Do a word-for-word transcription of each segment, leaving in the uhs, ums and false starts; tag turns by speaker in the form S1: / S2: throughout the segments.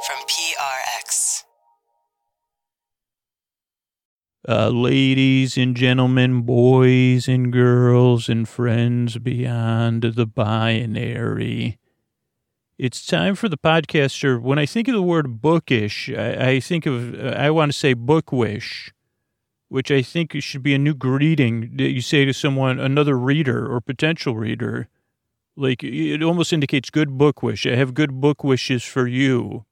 S1: from P R X.
S2: Uh, ladies and gentlemen, boys and girls and friends beyond the binary. It's time for the podcaster. When I think of the word bookish, I, I think of, uh, I want to say bookwish, which I think should be a new greeting that you say to someone, another reader or potential reader. Like, it almost indicates good book wish. I have good book wishes for you.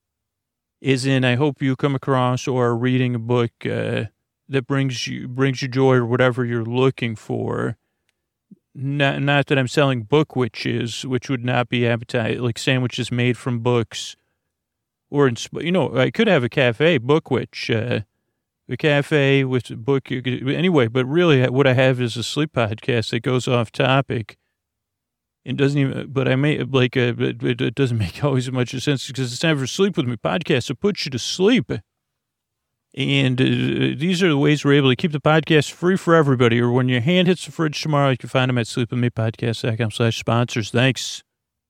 S2: As in, I hope you come across or are reading a book uh, that brings you brings you joy or whatever you're looking for. Not, not that I'm selling book witches, which would not be appetite, like sandwiches made from books. Or, in, you know, I could have a cafe, book witch, uh, a cafe with a book. Anyway, but really what I have is a sleep podcast that goes off topic. It doesn't even, but I may, like, uh, it, it doesn't make always much sense because it's time for Sleep With Me podcast. It puts you to sleep. And uh, these are the ways we're able to keep the podcast free for everybody. Or when your hand hits the fridge tomorrow, you can find them at sleepwithmepodcast.com slash sponsors. Thanks.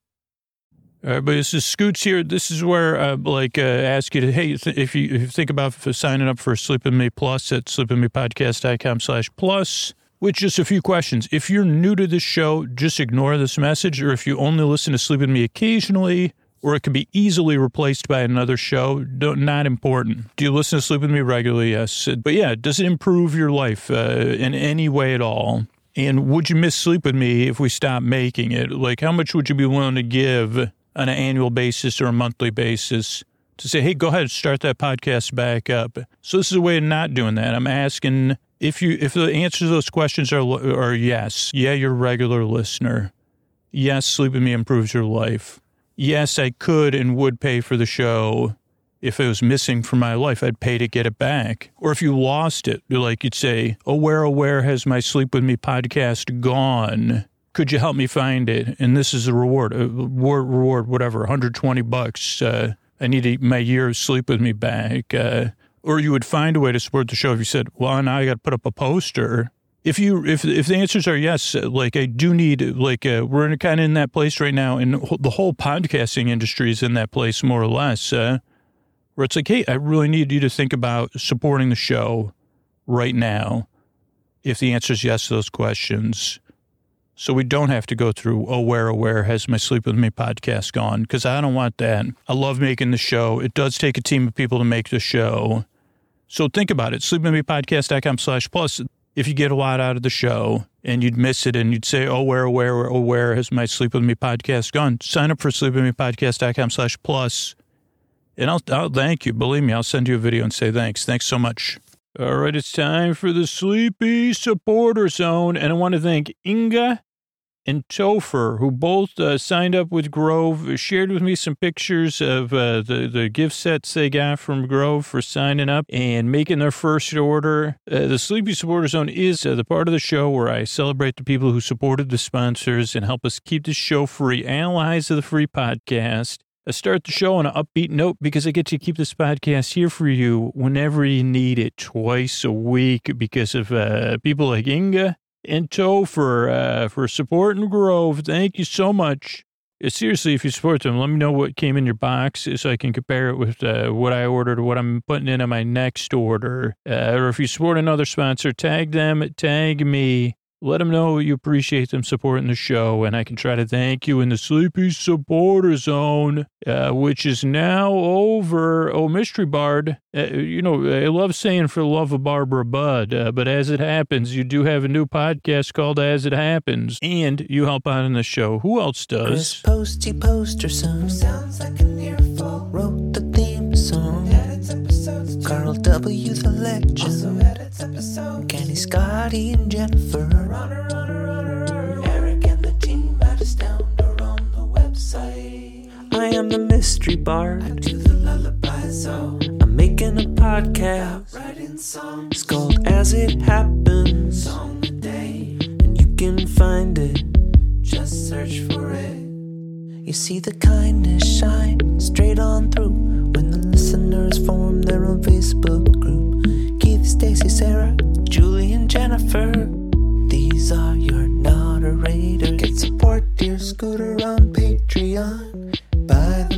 S2: All right, but this is Scoots here. This is where, uh, like, uh, ask you to, hey, if you, if you think about signing up for Sleep With Me Plus at sleepwithmepodcast.com slash plus. With just a few questions. If you're new to this show, just ignore this message. Or if you only listen to Sleep With Me occasionally, or it can be easily replaced by another show, don't, not important. Do you listen to Sleep With Me regularly? Yes. But yeah, does it improve your life uh, in any way at all? And would you miss Sleep With Me if we stop making it? Like, how much would you be willing to give on an annual basis or a monthly basis to say, hey, go ahead and start that podcast back up? So this is a way of not doing that. I'm asking... If you if the answers to those questions are are yes, yeah, you're a regular listener. Yes, Sleep With Me improves your life. Yes, I could and would pay for the show if it was missing from my life. I'd pay to get it back. Or if you lost it, like you'd say, oh, where, oh, where has my Sleep With Me podcast gone? Could you help me find it? And this is a reward, a reward, reward whatever, one hundred twenty bucks. Uh, I need a, my year of Sleep With Me back. Uh, Or you would find a way to support the show if you said, well, now I got to put up a poster. If you, if if the answers are yes, like I do need, like uh, we're in kind of in that place right now, and the whole podcasting industry is in that place more or less, uh, where it's like, hey, I really need you to think about supporting the show right now. If the answer is yes to those questions. So we don't have to go through, oh, where, oh, where has my Sleep With Me podcast gone? Because I don't want that. I love making the show. It does take a team of people to make the show. So think about it. sleepwithmepodcast.com slash plus. If you get a lot out of the show and you'd miss it and you'd say, oh, where, oh, where, oh, where has my Sleep With Me podcast gone? Sign up for sleepwithmepodcast.com slash plus. And I'll, I'll thank you. Believe me, I'll send you a video and say thanks. Thanks so much. All right, it's time for the Sleepy Supporter Zone. And I want to thank Inga and Topher, who both uh, signed up with Grove, shared with me some pictures of uh, the, the gift sets they got from Grove for signing up and making their first order. Uh, the Sleepy Supporter Zone is uh, the part of the show where I celebrate the people who supported the sponsors and help us keep the show free, allies of the free podcast. I start the show on an upbeat note because I get to keep this podcast here for you whenever you need it, twice a week, because of uh, people like Inga and Topher uh, for supporting Grove. Thank you so much. Uh, seriously, if you support them, let me know what came in your box so I can compare it with uh, what I ordered or what I'm putting in on my next order. Uh, or if you support another sponsor, tag them, tag me. Let them know you appreciate them supporting the show, and I can try to thank you in the Sleepy Supporter Zone, uh, which is now over. Oh, Mystery Bard, uh, you know, I love saying for the love of Barbara Budd, uh, but as it happens, you do have a new podcast called As It Happens, and you help out in the show. Who else does?
S3: Chris Posty Poster Son sounds like an earful. Wrote the theme song. Edits episodes too. Carl W. the Legend. Also edits episodes. Kenny, Scotty, and Jennifer. Runner, runner, runner. Eric and the team at Astound or on the website. I am the Mystery Bard. I do the lullaby song. I'm making a podcast. Writing songs. It's called As It Happens. Song a day. And you can find it. Just search for it. You see the kindness shine straight on through when the listeners form their own Facebook group. Keith, Stacy, Sarah, Julie, and Jennifer. These are your moderators. Get support, dear Scooter, on Patreon. Buy the merch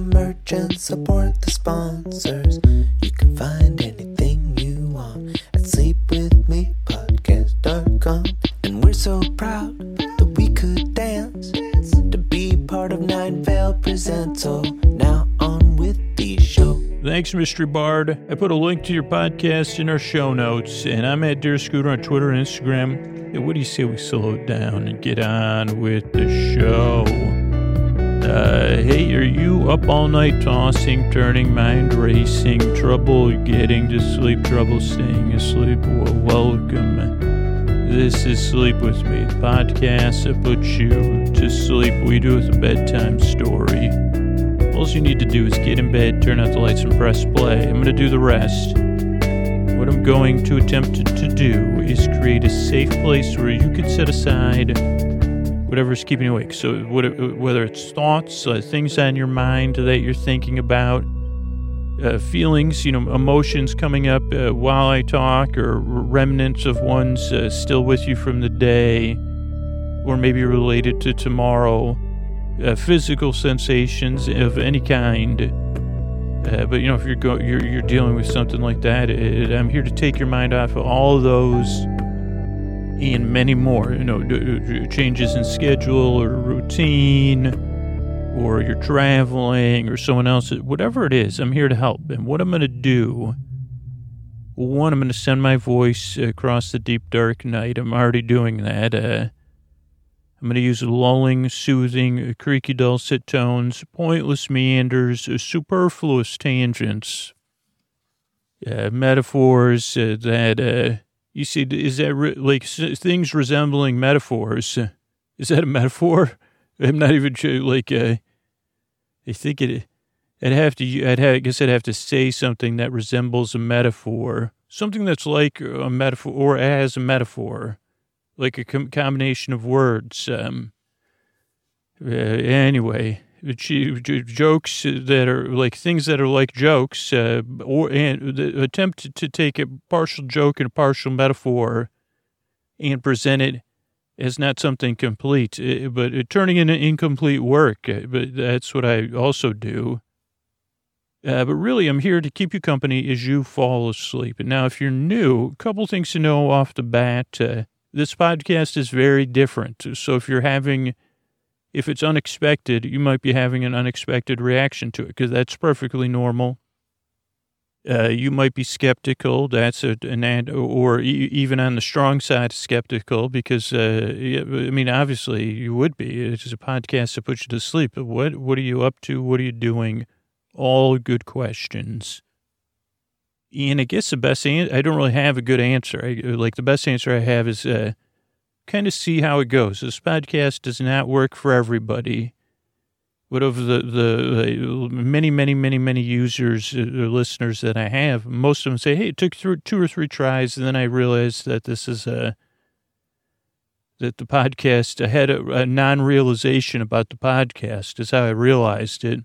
S3: search and support the sponsors. You can find anything you want at sleep with me podcast dot com. And we're so proud that we could dance to be part of Nine Vale Presents. So now on with the show.
S2: Thanks, Mystery Bard. I put a link to your podcast in our show notes, and I'm at Dear Scooter on Twitter and Instagram. Hey, what do you say we slow it down and get on with the show? Uh, hey, are you up all night tossing, turning, mind racing, trouble getting to sleep, trouble staying asleep? Well, welcome. This is Sleep With Me, the podcast that puts you to sleep. We do with a bedtime story. All you need to do is get in bed, turn out the lights, and press play. I'm going to do the rest. What I'm going to attempt to, to do is create a safe place where you can set aside whatever's keeping you awake. So whether it's thoughts, uh, things on your mind that you're thinking about, uh, feelings, you know, emotions coming up uh, while I talk, or remnants of ones uh, still with you from the day, or maybe related to tomorrow. Uh, physical sensations of any kind, uh, but you know, if you're go- you're you're dealing with something like that, it, I'm here to take your mind off of all of those and many more. You know, d- d- changes in schedule or routine, or you're traveling, or someone else, whatever it is. I'm here to help. And what I'm going to do, one, I'm going to send my voice across the deep dark night. I'm already doing that. Uh, I'm going to use lulling, soothing, creaky dulcet tones, pointless meanders, superfluous tangents, uh, metaphors uh, that, uh, you see, is that re- like s- things resembling metaphors? Is that a metaphor? I'm not even sure, like, uh, I think it, I'd have to, I'd have, I guess I'd have to say something that resembles a metaphor, something that's like a metaphor or as a metaphor. Like a com- combination of words. Um, uh, anyway, j- j- jokes that are like things that are like jokes, uh, or and the attempt to take a partial joke and a partial metaphor and present it as not something complete, uh, but uh, turning into incomplete work. Uh, but that's what I also do. Uh, but really, I'm here to keep you company as you fall asleep. And now, if you're new, a couple things to know off the bat. Uh, This podcast is very different. So if you're having, if it's unexpected, you might be having an unexpected reaction to it, because that's perfectly normal. Uh, you might be skeptical. That's a, an ad, or e- even on the strong side, skeptical, because, uh, I mean, obviously you would be. It's just a podcast to put you to sleep. But what, what are you up to? What are you doing? All good questions. And I guess the best answer, I don't really have a good answer. I, like the best answer I have is uh, kind of see how it goes. This podcast does not work for everybody. But of the, the, the many, many, many, many users or uh, listeners that I have, most of them say, hey, it took th- two or three tries. And then I realized that this is a, that the podcast, I had a, a non-realization about the podcast is how I realized it.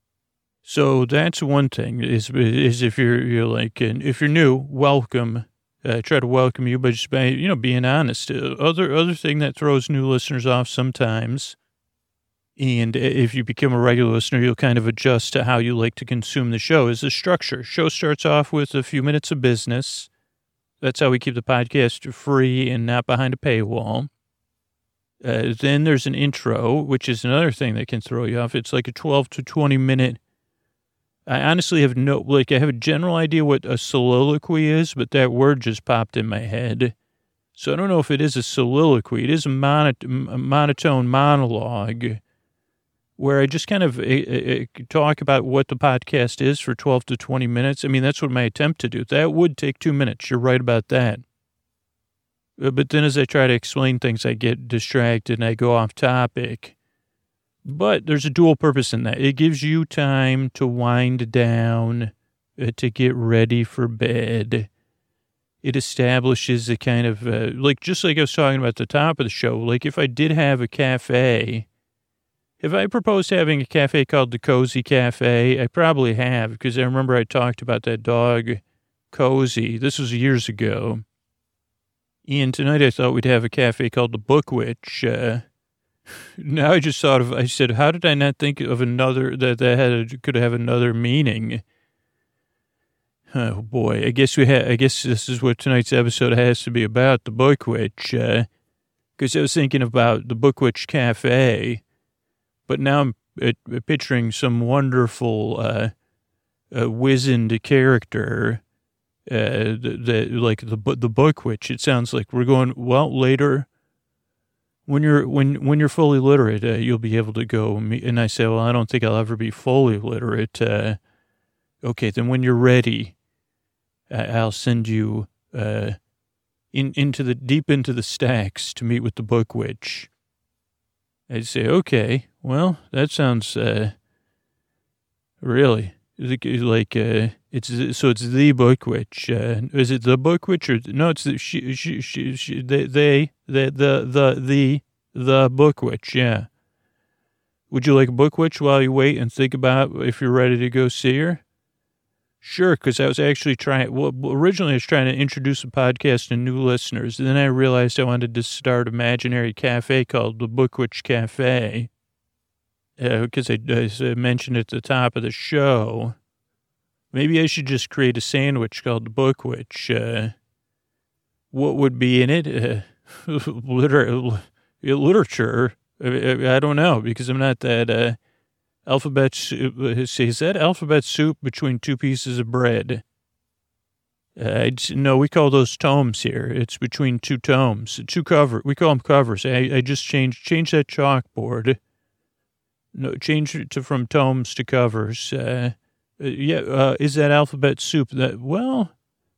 S2: So that's one thing is, is if you're, you're like, and if you're new, welcome. I uh, try to welcome you, but just by, you know, being honest. Uh, other, other thing that throws new listeners off sometimes, and if you become a regular listener, you'll kind of adjust to how you like to consume the show, is the structure. Show starts off with a few minutes of business. That's how we keep the podcast free and not behind a paywall. Uh, then there's an intro, which is another thing that can throw you off. It's like a twelve to twenty minute. I honestly have no, like, I have a general idea what a soliloquy is, but that word just popped in my head. So I don't know if it is a soliloquy. It is a, monot- a monotone monologue where I just kind of uh, uh, talk about what the podcast is for twelve to twenty minutes. I mean, that's what my attempt to do. That would take two minutes. You're right about that. Uh, but then as I try to explain things, I get distracted and I go off topic. But there's a dual purpose in that. It gives you time to wind down, uh, to get ready for bed. It establishes a kind of, uh, like, just like I was talking about at the top of the show, like if I did have a cafe, if I proposed having a cafe called the Cozy Cafe, I probably have, because I remember I talked about that dog, Cozy. This was years ago. And tonight I thought we'd have a cafe called the Book Witch, uh, now I just thought of, I said, how did I not think of another, that that had, could have another meaning? Oh boy, I guess we had, I guess this is what tonight's episode has to be about, the Book Witch, uh, because I was thinking about the Book Witch Cafe, but now I'm uh, picturing some wonderful, uh, uh wizened character, uh, that, like the, the Book Witch. It sounds like we're going, well, later, when you're, when, when you're fully literate, uh, you'll be able to go meet, and I say, well, I don't think I'll ever be fully literate, uh, okay, then when you're ready, I'll send you uh, in into the deep into the stacks to meet with the Book Witch. I'd say, okay, well, that sounds uh, really like uh, it's so it's the Book Witch. Uh, is it the Book Witch or no? It's the, she, she, she, she, they, they, the, the, the, the, the Book Witch. Yeah. Would you like a Book Witch while you wait and think about if you're ready to go see her? Sure, because I was actually trying, well, originally I was trying to introduce a podcast to new listeners, and then I realized I wanted to start an imaginary cafe called the Book Witch Cafe, because uh, I, I mentioned at the top of the show. Maybe I should just create a sandwich called the Book Witch. Uh, what would be in it? Uh, liter- literature? I, I don't know, because I'm not that... Uh, Alphabet soup, is that alphabet soup between two pieces of bread? Uh, no, we call those tomes here. It's between two tomes, two cover. We call them covers. I, I just changed change that chalkboard. No, change it to from tomes to covers. Uh, yeah, uh, is that alphabet soup? That well,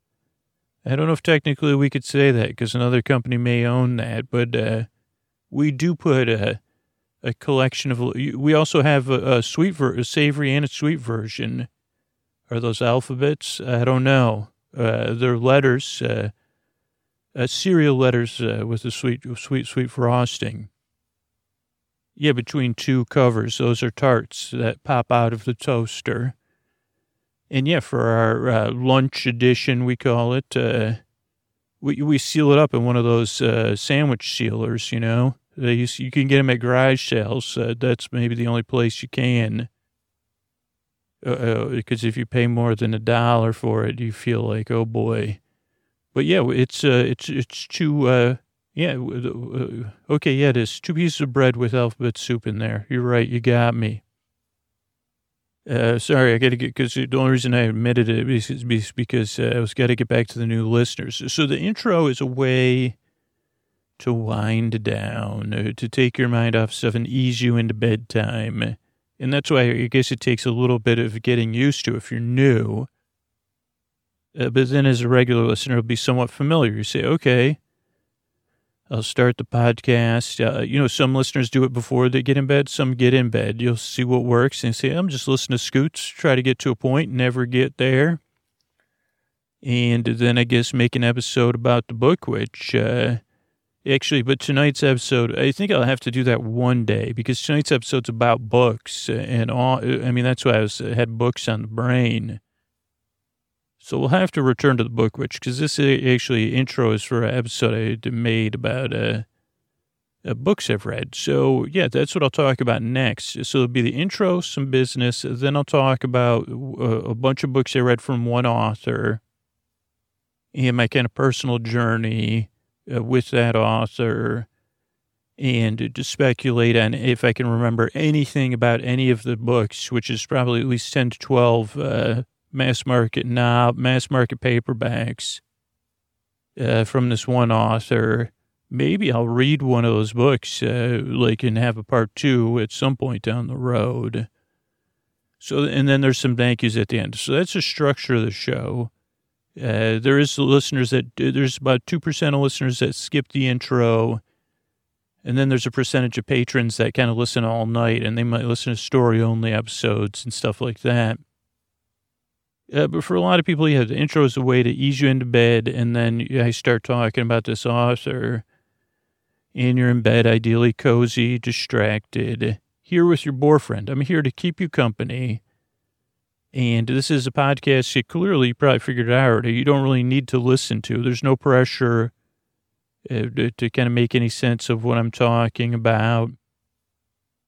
S2: I don't know if technically we could say that because another company may own that, but uh, we do put a. A collection of, we also have a, a sweet, ver, a savory and a sweet version. Are those alphabets? I don't know. Uh, they're letters, uh, uh, cereal letters uh, with a sweet, sweet, sweet frosting. Yeah, between two covers. Those are tarts that pop out of the toaster. And yeah, for our uh, lunch edition, we call it, uh, we, we seal it up in one of those uh, sandwich sealers, you know. They used, you can get them at garage sales. Uh, that's maybe the only place you can. Uh, because if you pay more than a dollar for it, you feel like, oh boy. But yeah, it's uh, it's it's two. Uh, yeah, uh, okay, yeah, it is two pieces of bread with alphabet soup in there. You're right. You got me. Uh, sorry, I got to get because the only reason I admitted it is because uh, I was got to get back to the new listeners. So the intro is a way to wind down, uh, to take your mind off stuff and ease you into bedtime. And that's why I guess it takes a little bit of getting used to if you're new. Uh, but then as a regular listener, it'll be somewhat familiar. You say, okay, I'll start the podcast. Uh, you know, some listeners do it before they get in bed. Some get in bed. You'll see what works and say, I'm just listening to Scoots, try to get to a point, never get there. And then I guess make an episode about the Book Witch, uh, Actually, but tonight's episode, I think I'll have to do that one day because tonight's episode's about books and all. I mean, that's why I was I had books on the brain. So we'll have to return to the Book Witch because this actually intro is for an episode I made about uh, uh, books I've read. So yeah, that's what I'll talk about next. So it'll be the intro, some business. Then I'll talk about uh, a bunch of books I read from one author and my kind of personal journey Uh, with that author and to speculate on if I can remember anything about any of the books, which is probably at least ten to twelve uh, mass market knob, mass market paperbacks uh, from this one author. Maybe I'll read one of those books, uh, like and have a part two at some point down the road. So, and then there's some thank yous at the end. So that's the structure of the show. Uh, there is listeners that, there's about two percent of listeners that skip the intro. And then there's a percentage of patrons that kind of listen all night and they might listen to story-only episodes and stuff like that. Uh, but for a lot of people, yeah, the intro is a way to ease you into bed. And then I start talking about this author and you're in bed, ideally cozy, distracted, here with your boyfriend. I'm here to keep you company. And this is a podcast you clearly you probably figured out you don't really need to listen to. There's no pressure uh, to, to kind of make any sense of what I'm talking about.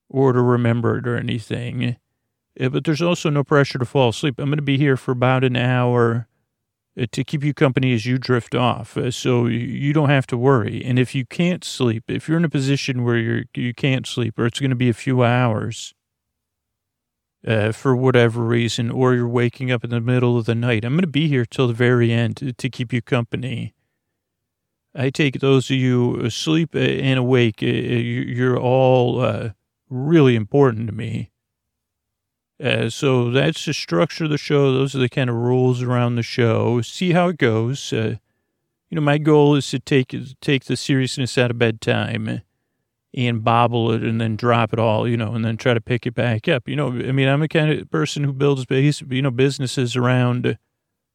S2: or to remember it or anything. Uh, but there's also no pressure to fall asleep. I'm going to be here for about an hour uh, to keep you company as you drift off. Uh, so you don't have to worry. And if you can't sleep, if you're in a position where you're, you can't sleep, or it's going to be a few hours, Uh, for whatever reason, or you're waking up in the middle of the night, I'm going to be here till the very end to, to keep you company. I take those of you asleep and awake, uh, you're all uh, really important to me. Uh, so that's the structure of the show. Those are the kind of rules around the show. See how it goes. Uh, you know, my goal is to take take the seriousness out of bedtime and bobble it and then drop it all, you know, and then try to pick it back up. You know, I mean, I'm the kind of person who builds, base, you know, businesses around, uh,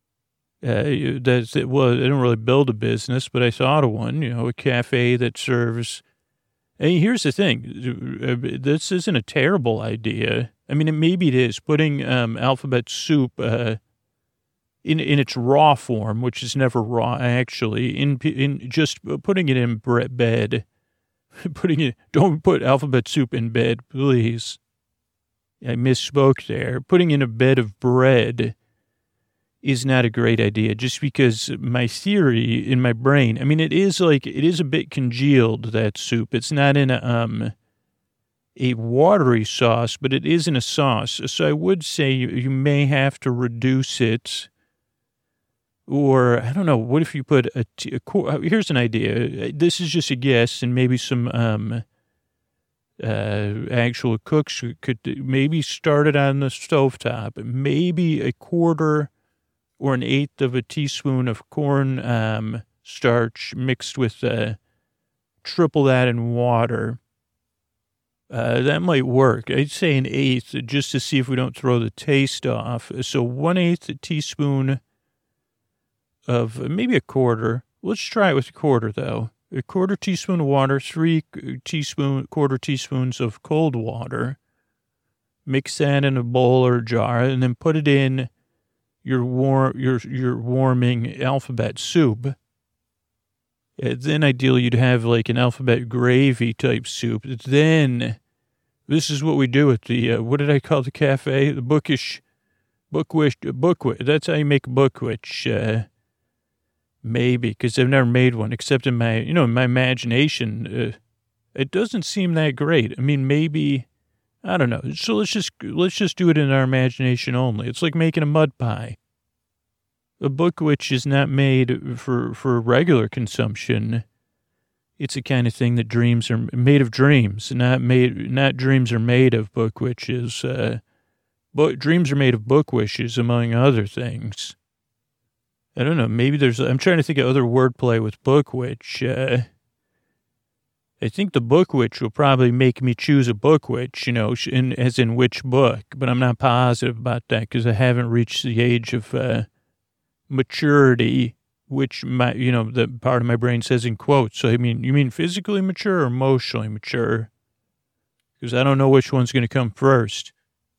S2: that, well, I don't really build a business, but I thought of one, you know, a cafe that serves. And here's the thing. This isn't a terrible idea. I mean, it, maybe it is. Putting um, alphabet soup uh, in in its raw form, which is never raw, actually, in in just putting it in bed. Putting it, don't put alphabet soup in bed, please. I misspoke there. Putting in a bed of bread is not a great idea, just because my theory in my brain, I mean, it is like, it is a bit congealed, that soup. It's not in a, um, a watery sauce, but it is in a sauce. So I would say you, you may have to reduce it. Or, I don't know, what if you put a, t- a, here's an idea. This is just a guess, and maybe some um, uh, actual cooks could maybe start it on the stovetop. Maybe a quarter or an eighth of a teaspoon of corn um, starch mixed with uh, triple that in water. Uh, that might work. I'd say an eighth, just to see if we don't throw the taste off. So one eighth teaspoon of maybe a quarter. Let's try it with a quarter, though. A quarter teaspoon of water, three teaspoon, quarter teaspoons of cold water. Mix that in a bowl or a jar, and then put it in your warm, your your warming alphabet soup. And then ideally you'd have like an alphabet gravy type soup. Then this is what we do at the uh, what did I call the cafe? The bookish, bookwish, bookwish. That's how you make bookwish. Uh, Maybe, because I've never made one, except in my, you know, in my imagination. Uh, it doesn't seem that great. I mean, maybe, I don't know. So let's just, let's just do it in our imagination only. It's like making a mud pie. A bookwitch is not made for, for regular consumption. It's the kind of thing that dreams are made of dreams, not made, not dreams are made of bookwitches. Uh, but dreams are made of bookwishes, among other things. I don't know. Maybe there's, I'm trying to think of other wordplay with bookwitch. Uh, I think the bookwitch will probably make me choose a bookwitch, you know, in, as in which book, but I'm not positive about that because I haven't reached the age of uh, maturity, which my, you know, the part of my brain says in quotes. So, I mean, you mean physically mature or emotionally mature? Because I don't know which one's going to come first.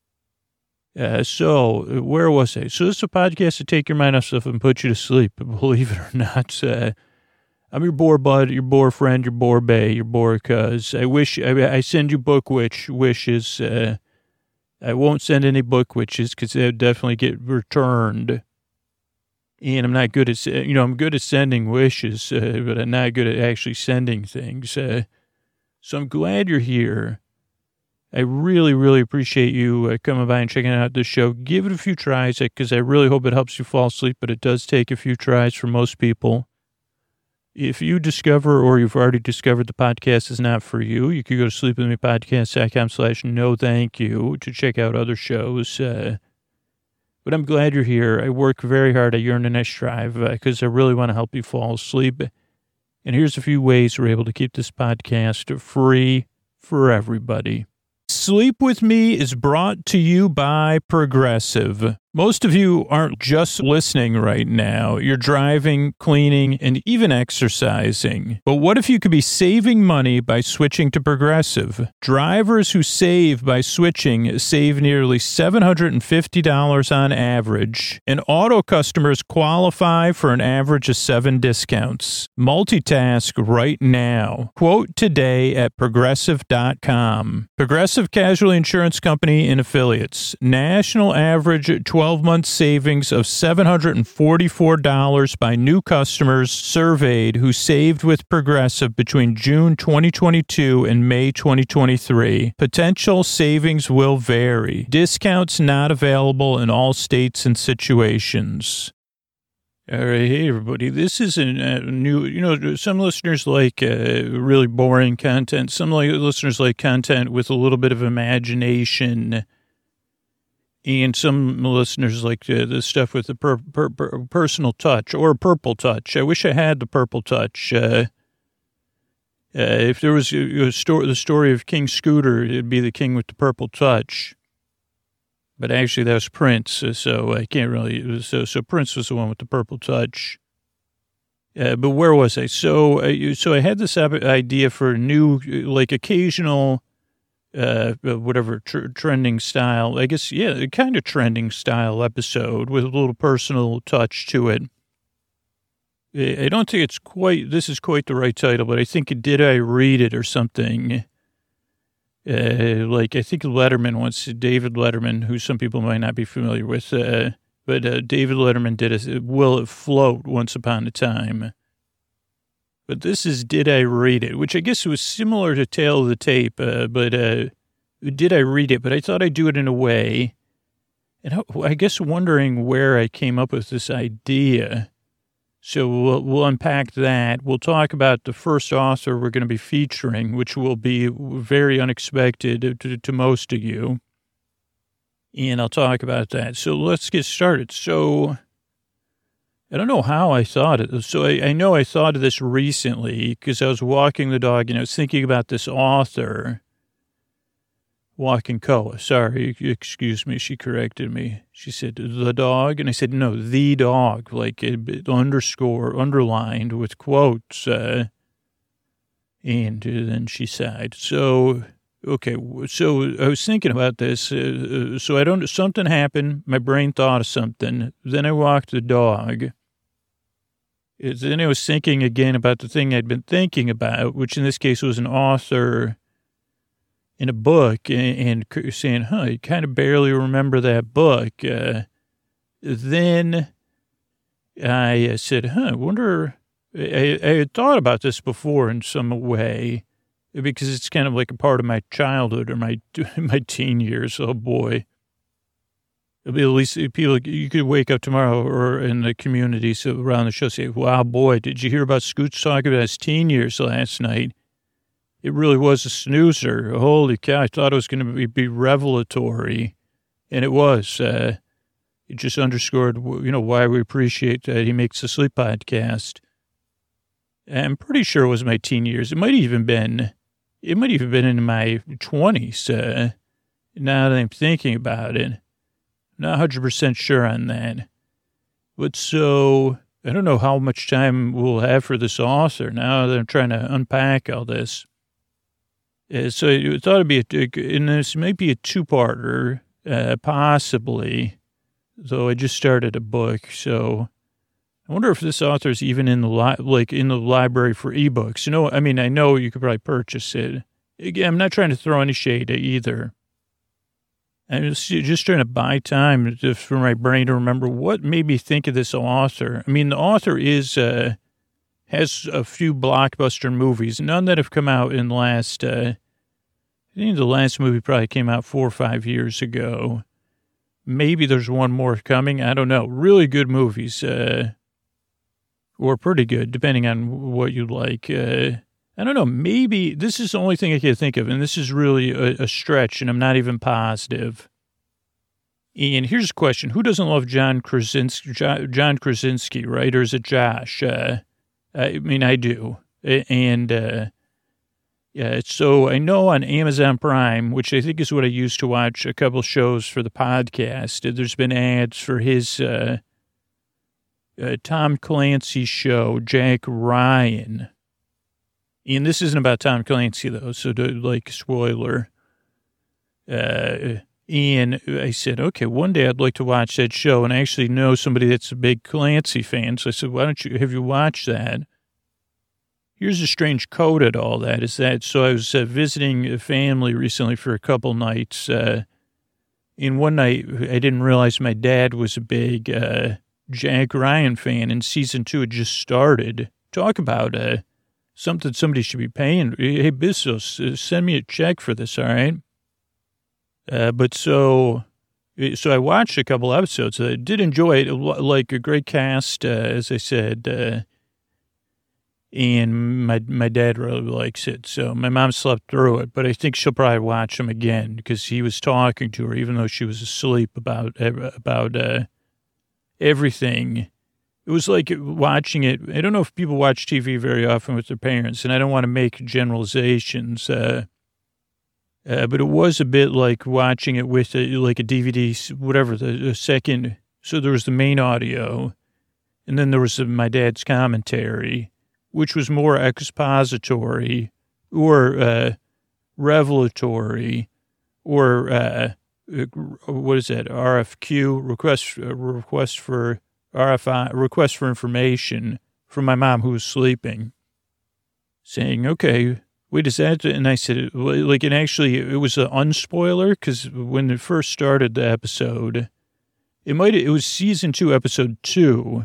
S2: Uh, so, where was I? So, this is a podcast to take your mind off stuff and put you to sleep, believe it or not. Uh, I'm your boar bud, your boar friend, your boar bae, your boar cuz. I wish, I, I send you bookwitch wishes. Uh, I won't send any bookwitches because they'll definitely get returned. And I'm not good at, you know, I'm good at sending wishes, uh, but I'm not good at actually sending things. Uh, so, I'm glad you're here. I really, really appreciate you uh, coming by and checking out this show. Give it a few tries because I really hope it helps you fall asleep, but it does take a few tries for most people. If you discover or you've already discovered the podcast is not for you, you could go to sleepwithmepodcast.com slash no thank you to check out other shows. Uh, but I'm glad you're here. I work very hard. I yearn and I strive because uh, I really want to help you fall asleep. And here's a few ways we're able to keep this podcast free for everybody. Sleep With Me is brought to you by Progressive. Most of you aren't just listening right now. You're driving, cleaning, and even exercising. But what if you could be saving money by switching to Progressive? Drivers who save by switching save nearly seven hundred fifty dollars on average, and auto customers qualify for an average of seven discounts. Multitask right now. Quote today at progressive dot com. Progressive Casualty Insurance Company and Affiliates. National average twelve-month savings of seven hundred forty-four dollars by new customers surveyed who saved with Progressive between June twenty twenty-two and May twenty twenty-three. Potential savings will vary. Discounts not available in all states and situations. All right, hey everybody, this is a, a new, you know, some listeners like uh, really boring content. Some like listeners like content with a little bit of imagination. And some listeners like uh, the stuff with the per, per, per, personal touch or purple touch. I wish I had the purple touch. Uh, uh, if there was a, a story, the story of King Scooter, it'd be the king with the purple touch. But actually, that was Prince, so I can't really. So, so Prince was the one with the purple touch. Uh, but where was I? So, uh, so I had this idea for a new, like, occasional. Uh, whatever tr- trending style, I guess, yeah, kind of trending style episode with a little personal touch to it. I don't think it's quite, this is quite the right title, but I think it, Did I Read It or something? Uh, like, I think Letterman once, David Letterman, who some people might not be familiar with, uh, but uh, David Letterman did a Will It Float once upon a time. But this is Did I Read It, which I guess was similar to Tale of the Tape, uh, but uh, Did I Read It? But I thought I'd do it in a way, and I, I guess wondering where I came up with this idea. So we'll, we'll unpack that. We'll talk about the first author we're going to be featuring, which will be very unexpected to, to most of you. And I'll talk about that. So let's get started. So I don't know how I thought it. So I, I know I thought of this recently because I was walking the dog and I was thinking about this author, walking Koa. Sorry, excuse me. She corrected me. She said, the dog? And I said, no, the dog, like it, underscore, underlined with quotes. Uh, and then she sighed. So, okay. So I was thinking about this. Uh, so I don't, something happened. My brain thought of something. Then I walked the dog. Then I was thinking again about the thing I'd been thinking about, which in this case was an author in a book, and, and saying, huh, I kind of barely remember that book. Uh, then I said, huh, I wonder, I, I had thought about this before in some way, because it's kind of like a part of my childhood or my my teen years. Oh, boy. At least people, you could wake up tomorrow or in the community so around the show say, wow, boy, did you hear about Scoots talking about his teen years last night? It really was a snoozer. Holy cow, I thought it was going to be, be revelatory. And it was. Uh, it just underscored, you know, why we appreciate that he makes the Sleep Podcast. I'm pretty sure it was my teen years. It might even been, it might even been in my twenties, uh, now that I'm thinking about it. Not one hundred percent sure on that. But so, I don't know how much time we'll have for this author now that I'm trying to unpack all this. Uh, so I thought it'd be, a, and this may be a two-parter, uh, possibly, though I just started a book. So I wonder if this author is even in the li- like in the library for ebooks. You know, I mean, I know you could probably purchase it. Again, I'm not trying to throw any shade at either. I'm just, just trying to buy time just for my brain to remember what made me think of this author. I mean, the author is uh, has a few blockbuster movies, none that have come out in the last, uh, I think the last movie probably came out four or five years ago. Maybe there's one more coming. I don't know. Really good movies, uh, or pretty good, depending on what you like. Uh, I don't know. Maybe this is the only thing I can think of, and this is really a, a stretch, and I'm not even positive. And here's a question. Who doesn't love John Krasinski, John Krasinski, right? Or is it Josh? Uh, I mean, I do. And uh, Yeah, so I know on Amazon Prime, which I think is what I used to watch a couple shows for the podcast, there's been ads for his uh, uh, Tom Clancy show, Jack Ryan. And this isn't about Tom Clancy, though, so to, like, spoiler. Uh, and I said, okay, one day I'd like to watch that show, and I actually know somebody that's a big Clancy fan, so I said, why don't you, have you watched that? Here's a strange code at all that is that. So I was uh, visiting a family recently for a couple nights. Uh, and one night I didn't realize my dad was a big uh, Jack Ryan fan, and season two had just started. Talk about uh, something somebody should be paying. Hey, Bezos, send me a check for this, all right? Uh, but so, so I watched a couple episodes. I did enjoy it, like a great cast, uh, as I said. Uh, And my my dad really likes it. So my mom slept through it, but I think she'll probably watch him again because he was talking to her, even though she was asleep, about about uh, everything. It was like watching it. I don't know if people watch T V very often with their parents, and I don't want to make generalizations, uh, uh, but it was a bit like watching it with a, like a D V D, whatever, the, the second. So there was the main audio, and then there was my dad's commentary, which was more expository or uh, revelatory or uh, what is that? R F Q, request uh, request for R F I, request for information from my mom who was sleeping, saying, "Okay, wait, is that?" And I said, like, and actually, it was an unspoiler because when it first started the episode, it might it was season two, episode two.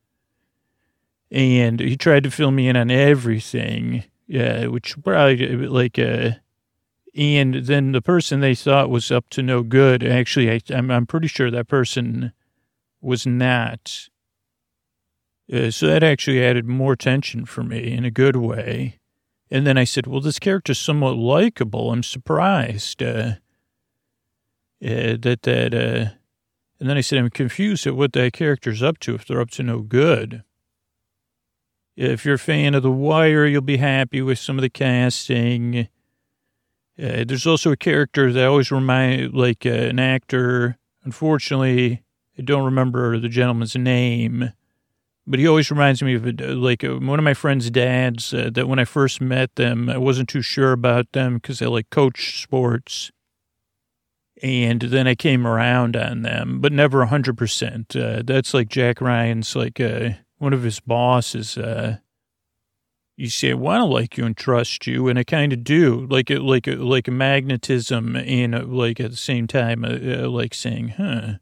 S2: And he tried to fill me in on everything, yeah, which probably like, uh, and then the person they thought was up to no good. Actually, I, I'm, I'm pretty sure that person was not. Uh, so that actually added more tension for me in a good way. And then I said, well, this character's somewhat likable. I'm surprised uh, uh, that that, uh, and then I said, I'm confused at what that character's up to if they're up to no good. If you're a fan of The Wire, you'll be happy with some of the casting. Uh, there's also a character that always remind, like uh, an actor. Unfortunately, I don't remember the gentleman's name, but he always reminds me of a, like a, one of my friend's dads. Uh, that when I first met them, I wasn't too sure about them because they like coached sports, and then I came around on them, but never a hundred percent. That's like Jack Ryan's, like uh, one of his bosses. Uh, you say, well, I don't like you and trust you, and I kind of do, like a, like a, like a magnetism, and uh, like at the same time, uh, uh, like saying, huh,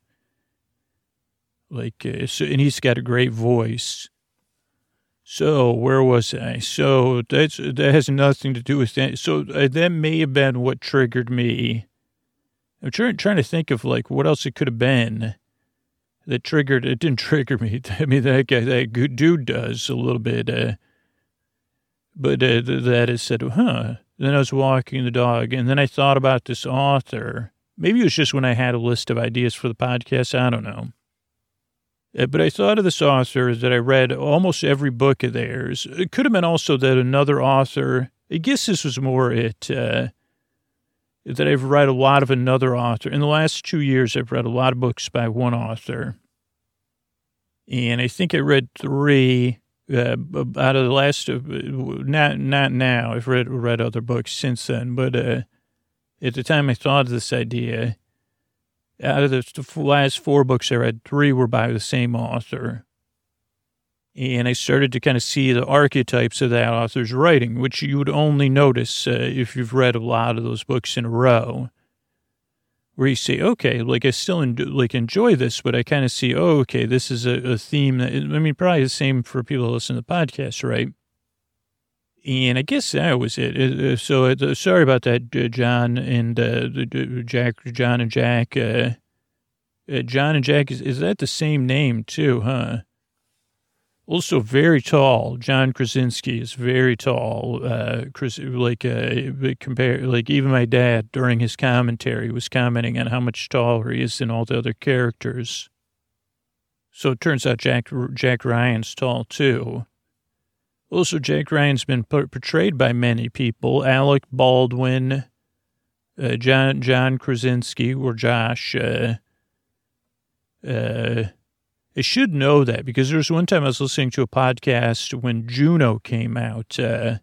S2: like, uh, so, and he's got a great voice. So where was I? So that's that has nothing to do with that. So uh, that may have been what triggered me. I'm trying trying to think of like what else it could have been that triggered. It didn't trigger me. I mean, that guy, that good dude does a little bit. Uh, But uh, that is said, huh. Then I was walking the dog, and then I thought about this author. Maybe it was just when I had a list of ideas for the podcast. I don't know. Uh, but I thought of this author that I read almost every book of theirs. It could have been also that another author, I guess this was more it, uh, that I've read a lot of another author. In the last two years, I've read a lot of books by one author. And I think I read three Uh, out of the last, uh, not not now, I've read read other books since then, but uh, at the time I thought of this idea, out of the, the last four books I read, three were by the same author. And I started to kind of see the archetypes of that author's writing, which you would only notice uh, if you've read a lot of those books in a row. Where you say, okay, like I still en- like enjoy this, but I kind of see, oh, okay, this is a, a theme that, I mean, probably the same for people who listen to the podcast, right? And I guess that was it. Uh, so uh, sorry about that, uh, John and uh, Jack, John and Jack. Uh, uh, John and Jack, is, is that the same name too, huh? Also very tall. John Krasinski is very tall. Uh, Chris, like, uh, compare, like even my dad during his commentary was commenting on how much taller he is than all the other characters. So it turns out Jack, Jack Ryan's tall too. Also, Jack Ryan's been portrayed by many people. Alec Baldwin, uh, John John Krasinski, or Josh. Uh, uh, I should know that because there was one time I was listening to a podcast when Juno came out, uh,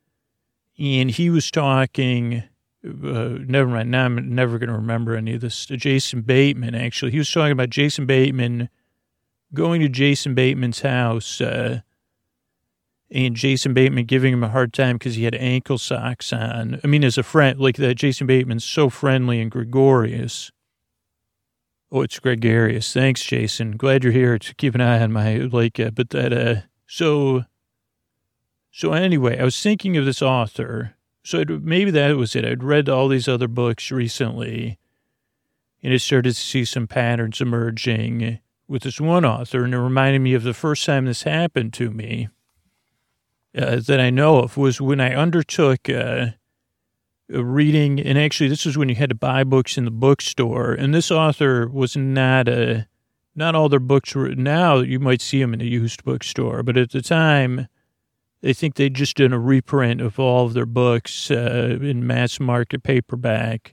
S2: and he was talking, uh, never mind, now I'm never going to remember any of this, Jason Bateman, actually. He was talking about Jason Bateman, going to Jason Bateman's house, uh, and Jason Bateman giving him a hard time because he had ankle socks on. I mean, as a friend, like that, Jason Bateman's so friendly and gregarious. Oh, it's gregarious. Thanks, Jason. Glad you're here to keep an eye on my, like, uh, but that, uh, so, so anyway, I was thinking of this author. So it, maybe that was it. I'd read all these other books recently, and I started to see some patterns emerging with this one author, and it reminded me of the first time this happened to me. Uh, that I know of was when I undertook uh, a reading, and actually this was when you had to buy books in the bookstore, and this author was not a, not all their books were, now you might see them in a used bookstore, but at the time, I think they just did a reprint of all of their books uh, in mass market paperback.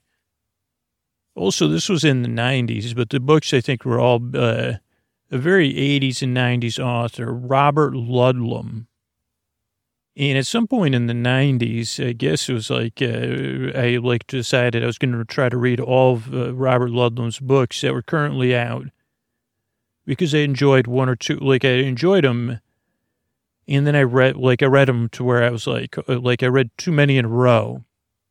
S2: Also, this was in the nineties, but the books I think were all uh, a very eighties and nineties author, Robert Ludlum. And at some point in the nineties, I guess it was like, uh, I like decided I was going to try to read all of uh, Robert Ludlum's books that were currently out because I enjoyed one or two, like I enjoyed them. And then I read, like I read them to where I was like, like I read too many in a row.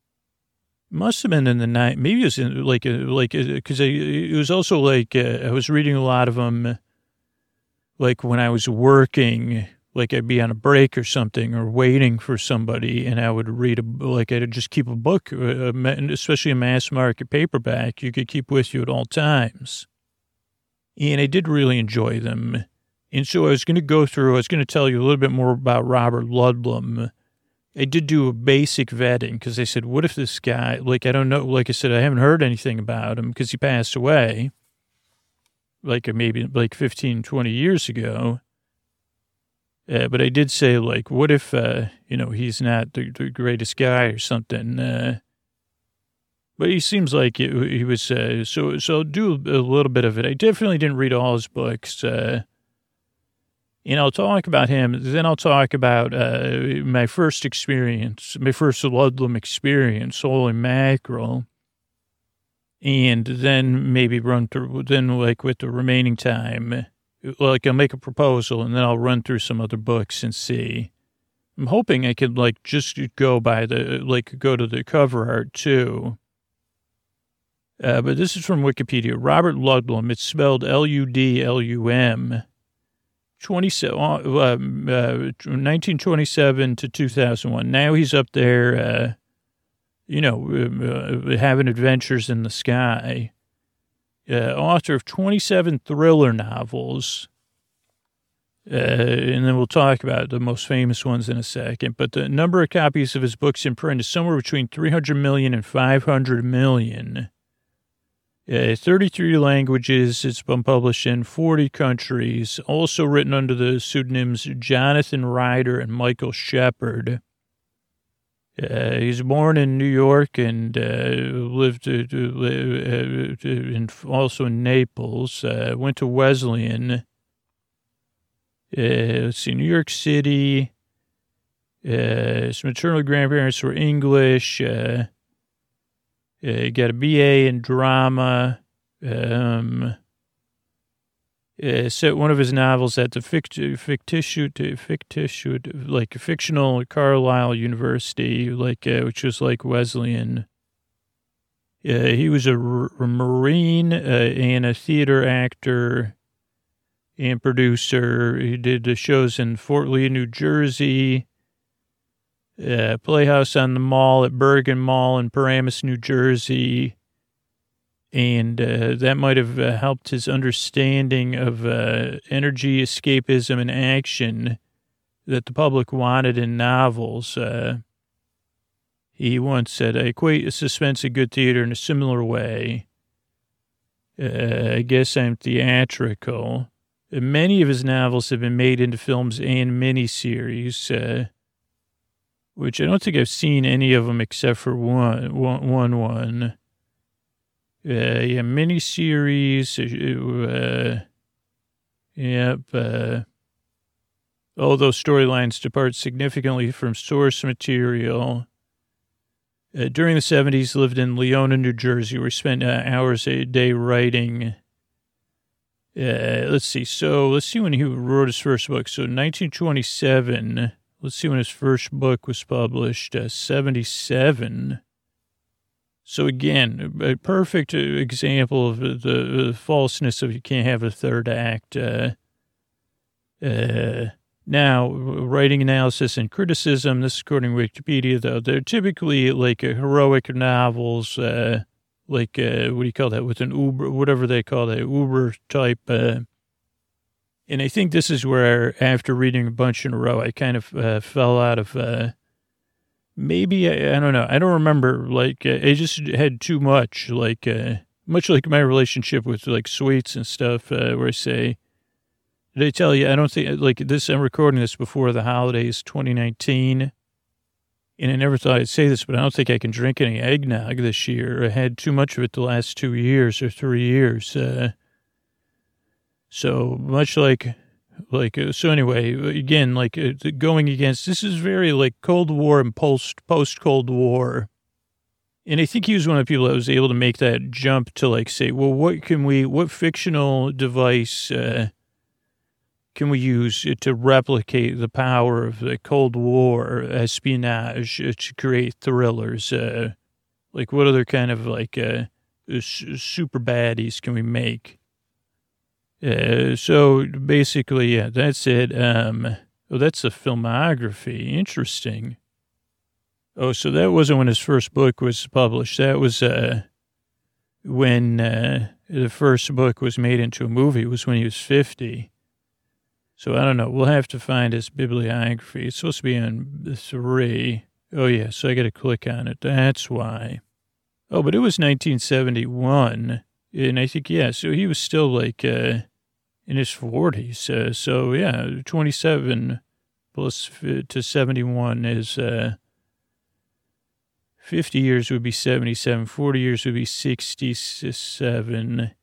S2: Must have been in the night, maybe it was in like, a, like, because it was also like, uh, I was reading a lot of them like when I was working. Like I'd be on a break or something or waiting for somebody and I would read, a, like I'd just keep a book, uh, especially a mass market paperback, you could keep with you at all times. And I did really enjoy them. And so I was going to go through, I was going to tell you a little bit more about Robert Ludlum. I did do a basic vetting because I said, what if this guy, like I don't know, like I said, I haven't heard anything about him because he passed away like maybe like fifteen, twenty years ago. Uh, but I did say, like, what if, uh, you know, he's not the, the greatest guy or something? Uh, but he seems like it, he was, uh, so so I'll do a little bit of it. I definitely didn't read all his books. Uh, and I'll talk about him. Then I'll talk about uh, my first experience, my first Ludlum experience, holy mackerel. And then maybe run through, then like with the remaining time, like I'll make a proposal and then I'll run through some other books and see. I'm hoping I could like just go by the, like go to the cover art too. Uh, but this is from Wikipedia. Robert Ludlum, it's spelled L U D L U M, uh, uh, nineteen twenty-seven to two thousand one. Now he's up there, uh, you know, uh, having adventures in the sky. Uh, author of twenty-seven thriller novels. Uh, and then we'll talk about the most famous ones in a second. But the number of copies of his books in print is somewhere between three hundred million and five hundred million. Uh, thirty-three languages it's been published in, forty countries. Also written under the pseudonyms Jonathan Ryder and Michael Shepard. Uh, he was born in New York and uh, lived uh, uh, in, also in Naples. Uh, went to Wesleyan. Uh, let's see, New York City. Uh, his maternal grandparents were English. Uh, uh, got a B A in drama. Um, Uh, set one of his novels at the fict- fictitious, fictitious, like fictional Carlisle University, like uh, which was like Wesleyan. Uh, he was a, r- a Marine uh, and a theater actor and producer. He did the shows in Fort Lee, New Jersey, uh, Playhouse on the Mall at Bergen Mall in Paramus, New Jersey. And uh, that might have uh, helped his understanding of uh, energy, escapism, and action that the public wanted in novels. Uh, he once said, I equate suspense and good theater in a similar way. Uh, I guess I'm theatrical. Many of his novels have been made into films and miniseries, uh, which I don't think I've seen any of them except for one, one, one. one. Uh, yeah, miniseries. Uh, yep. Uh, although storylines depart significantly from source material. Uh, during the seventies, lived in Leona, New Jersey, where he spent uh, hours a day writing. Uh, let's see. So let's see when he wrote his first book. So nineteen twenty-seven. Let's see when his first book was published. Uh, seventy-seven. So again, a perfect example of the, the falseness of you can't have a third act. Uh, uh, now, writing analysis and criticism. This is according to Wikipedia, though. They're typically like uh, heroic novels. Uh, Like, uh, what do you call that? With an Uber, whatever they call that, Uber type. Uh, and I think this is where, after reading a bunch in a row, I kind of uh, fell out of, uh, maybe, I, I don't know. I don't remember, like, uh, I just had too much, like, uh, much like my relationship with, like, sweets and stuff, uh, where I say, did I tell you, I don't think, like, this, I'm recording this before the holidays, twenty nineteen. And I never thought I'd say this, but I don't think I can drink any eggnog this year. I had too much of it the last two years or three years. Uh, so much like, like, uh, so anyway, again, like uh, going against, this is very like Cold War and post, post Cold War. And I think he was one of the people that was able to make that jump to like say, well, what can we, what fictional device, uh, can we use it to replicate the power of the Cold War espionage to create thrillers? Uh, like, what other kind of, like, uh, super baddies can we make? Uh, so, basically, yeah, that's it. Um, oh, that's the filmography. Interesting. Oh, so that wasn't when his first book was published. That was uh, when uh, the first book was made into a movie. It was when he was fifty. So I don't know. We'll have to find his bibliography. It's supposed to be on three. Oh, yeah. So I got to click on it. That's why. Oh, but it was nineteen seventy-one. And I think, yeah, so he was still like uh, in his forties. Uh, so, yeah, twenty-seven plus to seventy-one is uh, fifty years would be seventy-seven. forty years would be sixty-seven.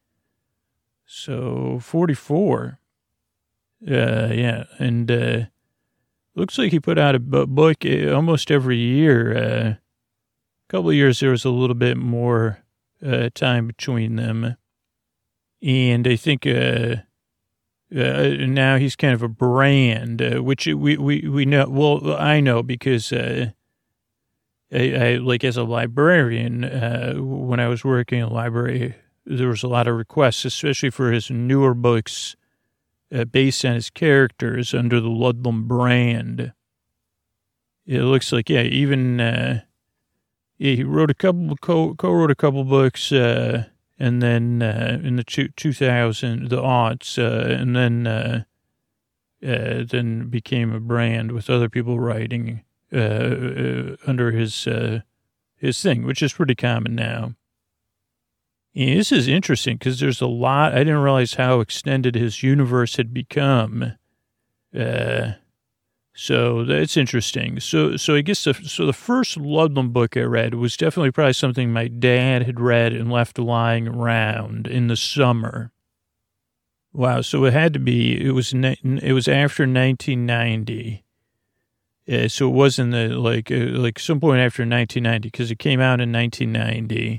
S2: So forty-four. Uh, yeah, and uh, looks like he put out a book almost every year. Uh, a couple of years there was a little bit more uh, time between them, and I think uh, uh, now he's kind of a brand, uh, which we, we we know. Well, I know because uh, I, I like as a librarian uh, when I was working in a library, there was a lot of requests, especially for his newer books. Uh, based on his characters under the Ludlum brand. It looks like, yeah, even, uh, yeah, he wrote a couple, co- co-wrote a couple books, uh, and then, uh, in the two, 2000, the aughts, uh, and then, uh, uh, then became a brand with other people writing, uh, uh under his, uh, his thing, which is pretty common now. Yeah, this is interesting because there's a lot. I didn't realize how extended his universe had become. Uh, so that's interesting. So, so I guess the, so the first Ludlum book I read was definitely probably something my dad had read and left lying around in the summer. Wow. So it had to be, it was, it was after nineteen ninety. Uh, so it wasn't the, like, uh, like some point after nineteen ninety because it came out in nineteen ninety.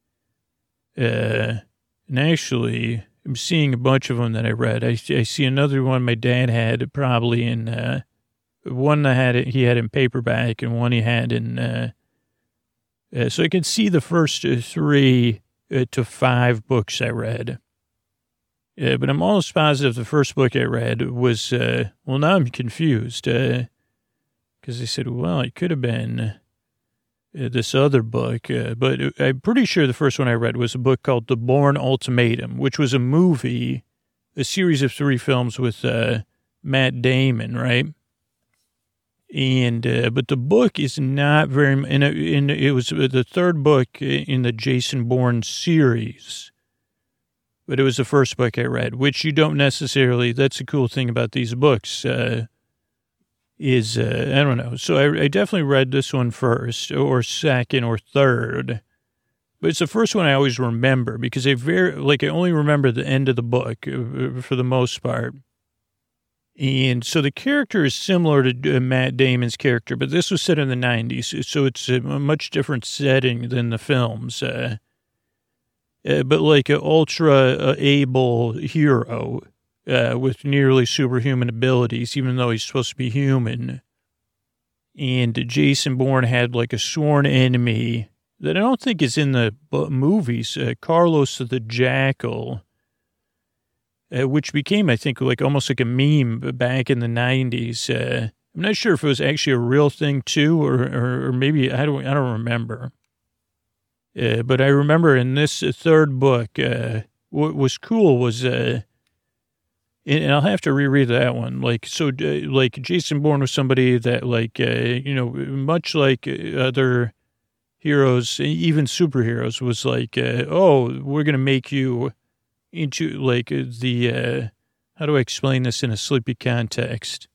S2: Uh, and actually, I'm seeing a bunch of them that I read. I, I see another one my dad had probably in, uh, one I had, he had in paperback and one he had in, uh, uh so I can see the first uh, three uh, to five books I read. Uh, but I'm almost positive the first book I read was, uh, well, now I'm confused, uh, because they said, well, it could have been Uh, this other book, uh, but I'm pretty sure the first one I read was a book called The Bourne Ultimatum, which was a movie, a series of three films with uh, Matt Damon, right? And uh, but the book is not very, and it, and it was the third book in the Jason Bourne series. but it was the first book I read, which you don't necessarily, that's the cool thing about these books, uh, is, uh, I don't know. So I, I definitely read this one first, or second, or third. But it's the first one I always remember, because I very, like, I only remember the end of the book, uh, for the most part. And so the character is similar to uh, Matt Damon's character, but this was set in the nineties, so it's a much different setting than the films. Uh, uh, but like an ultra uh, able hero uh, with nearly superhuman abilities, even though he's supposed to be human. And Jason Bourne had like a sworn enemy that I don't think is in the movies, uh, Carlos the Jackal. Uh, which became, I think, like almost like a meme back in the nineties. Uh, I'm not sure if it was actually a real thing too, or or, or maybe I don't I don't remember. Uh, but I remember in this third book, uh, what was cool was, uh, and I'll have to reread that one. Like so, uh, like Jason Bourne was somebody that, like, uh, you know, much like other heroes, even superheroes, was like, uh, oh, we're gonna make you into like the, uh, how do I explain this in a sleepy context?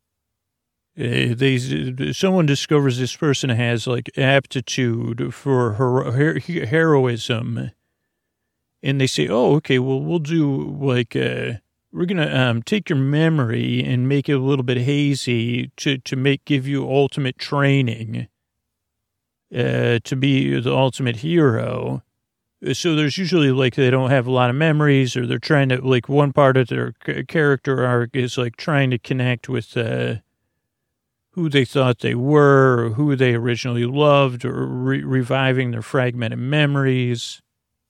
S2: Uh, they, someone discovers this person has like aptitude for hero, her, heroism. And they say, oh, okay, well, we'll do like, uh, we're going to um, take your memory and make it a little bit hazy to, to make, give you ultimate training uh, to be the ultimate hero. So there's usually like they don't have a lot of memories, or they're trying to, like, one part of their character arc is like trying to connect with uh, who they thought they were, or who they originally loved, or re- reviving their fragmented memories.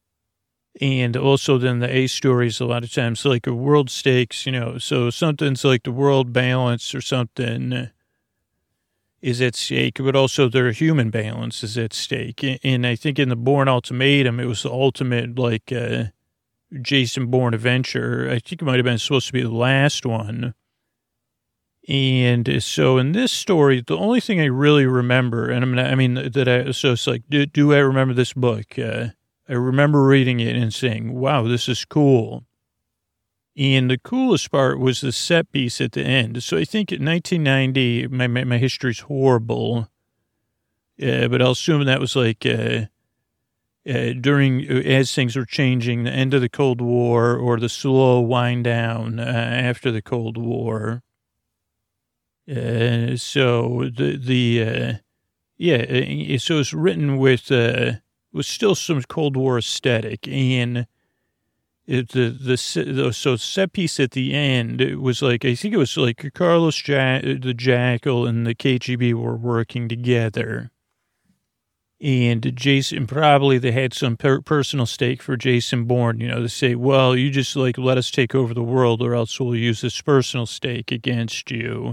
S2: And also then the A stories a lot of times, like a world stakes, you know, so something's like the world balance or something is at stake, but also their human balance is at stake. And I think in the Bourne Ultimatum, it was the ultimate, like, uh, Jason Bourne adventure. I think it might have been supposed to be the last one. And so in this story, the only thing I really remember, and I'm not, I mean, that I, so it's like, do, do I remember this book? Uh, I remember reading it and saying, wow, this is cool. And the coolest part was the set piece at the end. So I think in nineteen ninety, my my, my history's horrible, uh, but I'll assume that was like uh, uh, during, as things were changing, the end of the Cold War, or the slow wind down uh, after the Cold War. Uh, so the, the uh, yeah, so it's written with, uh, with still some Cold War aesthetic, and It, the, the, the, so set piece at the end, it was like, I think it was like Carlos ja- the Jackal and the K G B were working together. And Jason, probably they had some per- personal stake for Jason Bourne, you know, to say, well, you just like let us take over the world, or else we'll use this personal stake against you.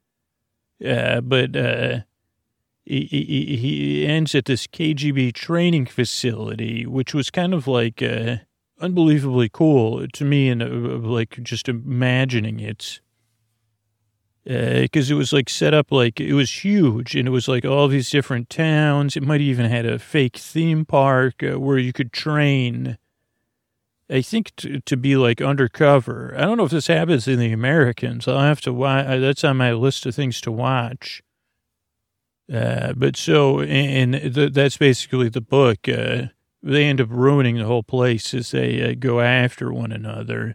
S2: Uh, but uh, he, he, he ends at this K G B training facility, which was kind of like, uh, unbelievably cool to me, and uh, like just imagining it, because uh, it was like set up like it was huge, and it was like all these different towns. It might even had a fake theme park uh, where you could train. I think to, to be like undercover. I don't know if this happens in the Americans. I'll have to watch. That's on my list of things to watch. Uh, but so, and, and the, that's basically the book. Uh, They end up ruining the whole place as they uh, go after one another.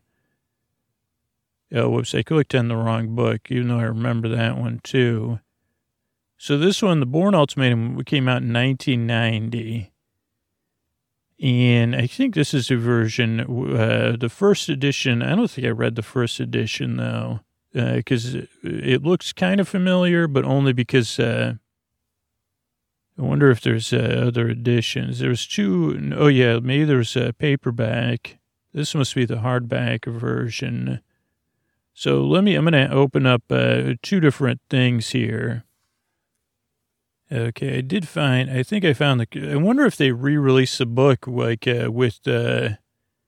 S2: Oh, whoops, I clicked on the wrong book, even though I remember that one too. So this one, the Bourne Ultimatum, came out in nineteen ninety. And I think this is a version, uh, the first edition, I don't think I read the first edition though, because uh, it looks kind of familiar, but only because... Uh, I wonder if there's uh, other editions. There's two. Oh, yeah, maybe there's a paperback. This must be the hardback version. So let me, I'm going to open up uh, two different things here. Okay, I did find, I think I found the, I wonder if they re-released the book like uh, with the,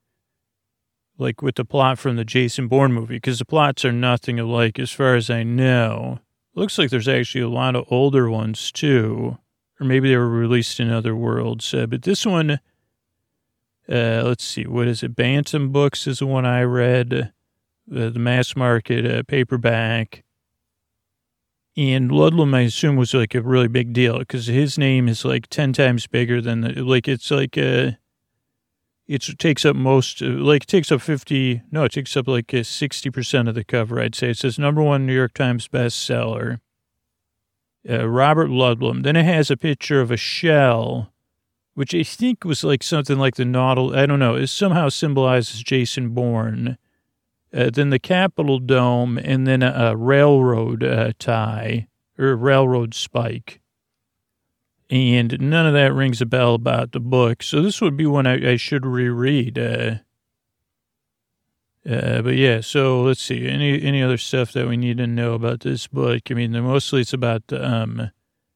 S2: like with the plot from the Jason Bourne movie, because the plots are nothing alike as far as I know. Looks like there's actually a lot of older ones too. Or maybe they were released in other worlds. Uh, but this one, Uh, let's see, what is it? Bantam Books is the one I read, uh, the mass market uh, paperback. And Ludlum, I assume, was like a really big deal because his name is like ten times bigger than the, like, it's like, uh, it takes up most, like, it takes up fifty, no, it takes up like uh, sixty percent of the cover, I'd say. It says number one New York Times bestseller, uh, Robert Ludlum. Then it has a picture of a shell, which I think was like something like the Nautilus, I don't know, it somehow symbolizes Jason Bourne. Uh, then the Capitol Dome, and then a, a railroad uh, tie, or railroad spike. And none of that rings a bell about the book. So this would be one I, I should reread. Uh, uh, but yeah, so let's see. Any any other stuff that we need to know about this book? I mean, mostly it's about the um,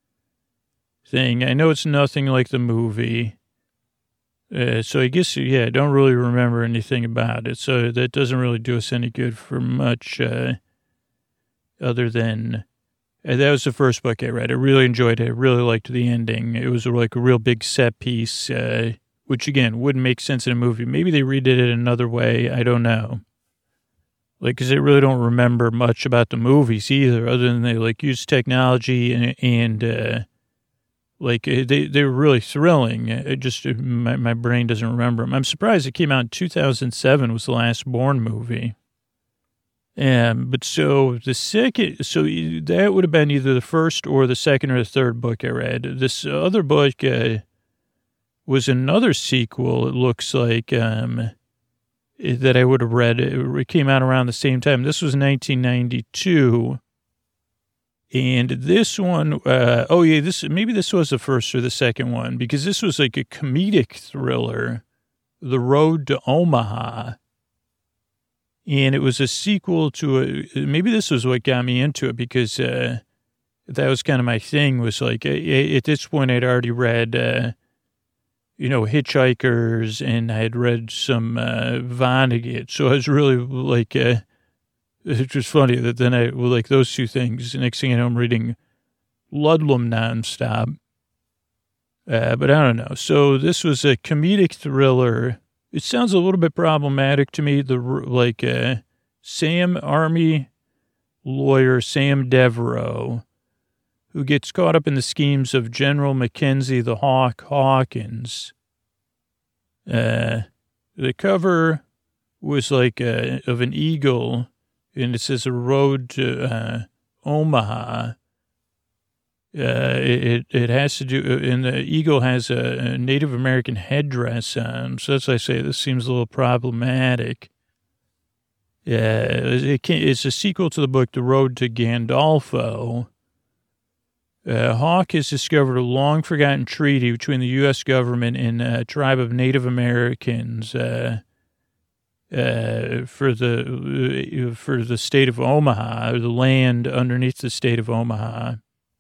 S2: thing. I know it's nothing like the movie. Uh, so I guess, yeah, I don't really remember anything about it. So that doesn't really do us any good for much uh, other than uh, that was the first book I read. I really enjoyed it. I really liked the ending. It was like a real big set piece, uh, which, again, wouldn't make sense in a movie. Maybe they redid it another way. I don't know. Like, because I really don't remember much about the movies either, other than they, like, used technology and, and uh, Like, they, they were really thrilling. It just, my, my brain doesn't remember them. I'm surprised it came out in two thousand seven, was the last Bourne movie. Um, but so the second, so that would have been either the first or the second or the third book I read. This other book uh, was another sequel, it looks like, um, that I would have read. It came out around the same time. This was nineteen ninety-two. And this one, uh, oh yeah, this maybe this was the first or the second one, because this was like a comedic thriller, The Road to Omaha. And it was a sequel to a, maybe this was what got me into it, because uh, that was kind of my thing, was like, at this point I'd already read, uh, you know, Hitchhikers, and I had read some uh, Vonnegut. So I was really like, uh, it's just funny that then I, well, like those two things, the next thing I know, I'm reading Ludlum nonstop. Uh, but I don't know. So this was a comedic thriller. It sounds a little bit problematic to me. The, like, uh, Sam Army lawyer, Sam Devereaux, who gets caught up in the schemes of General Mackenzie the Hawk Hawkins. Uh, the cover was like uh, of an eagle, and it says A Road to uh, Omaha. Uh, it it has to do, and the eagle has a, a Native American headdress on, so that's why I say this seems a little problematic. Yeah, it can, it's a sequel to the book The Road to Gandolfo. Uh, Hawk has discovered a long-forgotten treaty between the U S government and a tribe of Native Americans uh, uh, for the uh, for the state of Omaha, or the land underneath the state of Omaha,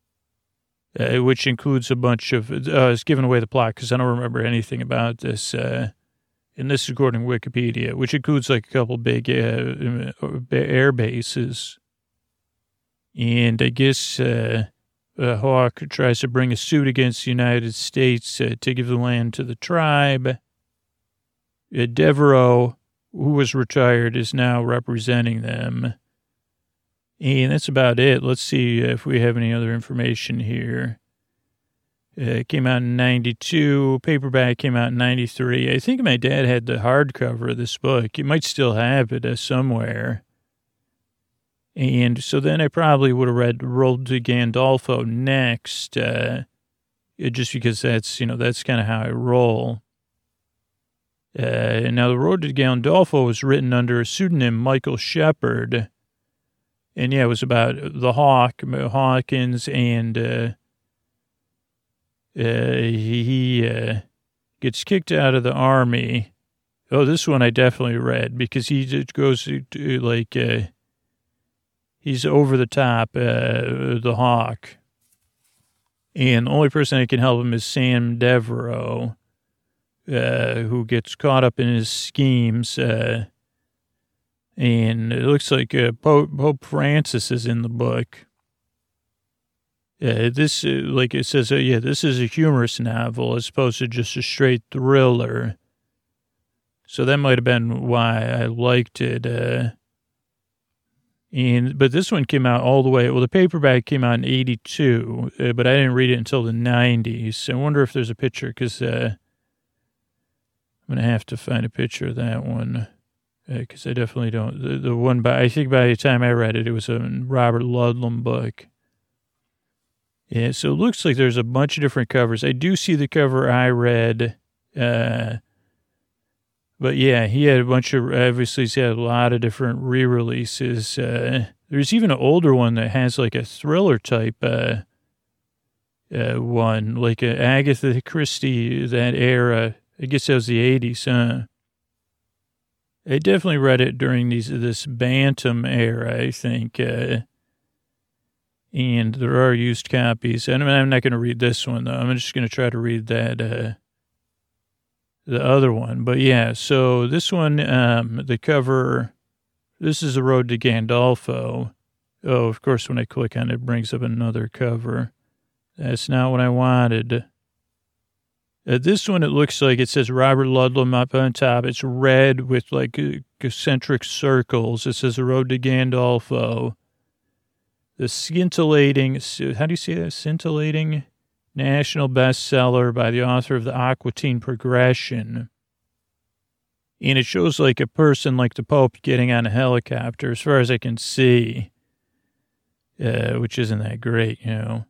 S2: uh, which includes a bunch of. Uh, it's giving away the plot because I don't remember anything about this. Uh, and this is according to Wikipedia, which includes like a couple big uh, air bases. And I guess. Uh, Uh, Hawk tries to bring a suit against the United States uh, to give the land to the tribe. Uh, Devereaux, who was retired, is now representing them. And that's about it. Let's see if we have any other information here. Uh, it came out in ninety-two. Paperback came out in ninety-three. I think my dad had the hardcover of this book. He might still have it uh, somewhere. And so then I probably would have read Road to Gandolfo next, uh, just because that's, you know, that's kind of how I roll. Uh, now, The Road to Gandolfo was written under a pseudonym, Michael Shepard. And, yeah, it was about the Hawk, Hawkins, and uh, uh, he uh, gets kicked out of the Army. Oh, this one I definitely read, because he just goes to, like... Uh, He's over the top, uh, the Hawk. And the only person that can help him is Sam Devereaux, uh, who gets caught up in his schemes. Uh, and it looks like uh, Pope, Pope Francis is in the book. Uh, this, uh, like it says, uh, yeah, this is a humorous novel as opposed to just a straight thriller. So that might have been why I liked it. Uh, and but this one came out all the way. Well, the paperback came out in eighty-two, uh, but I didn't read it until the nineties. I wonder if there's a picture because uh, I'm going to have to find a picture of that one. Because uh, I definitely don't. The, the one by, I think by the time I read it, it was a Robert Ludlum book. Yeah, so it looks like there's a bunch of different covers. I do see the cover I read. Uh, but yeah, he had a bunch of, obviously, he's had a lot of different re-releases. Uh, there's even an older one that has like a thriller type uh, uh, one, like a Agatha Christie, that era. I guess that was the eighties, huh? I definitely read it during these this Bantam era, I think. Uh, and there are used copies. And I'm not going to read this one, though. I'm just going to try to read that, uh, the other one. But, yeah, so this one, um, the cover, this is The Road to Gandolfo. Oh, of course, when I click on it, it brings up another cover. That's not what I wanted. Uh, this one, it looks like it says Robert Ludlum up on top. It's red with like uh, concentric circles. It says The Road to Gandolfo. The scintillating, how do you say that? Scintillating national bestseller by the author of the Aquatine Progression. And it shows like a person like the Pope getting on a helicopter, as far as I can see, uh, which isn't that great, you know.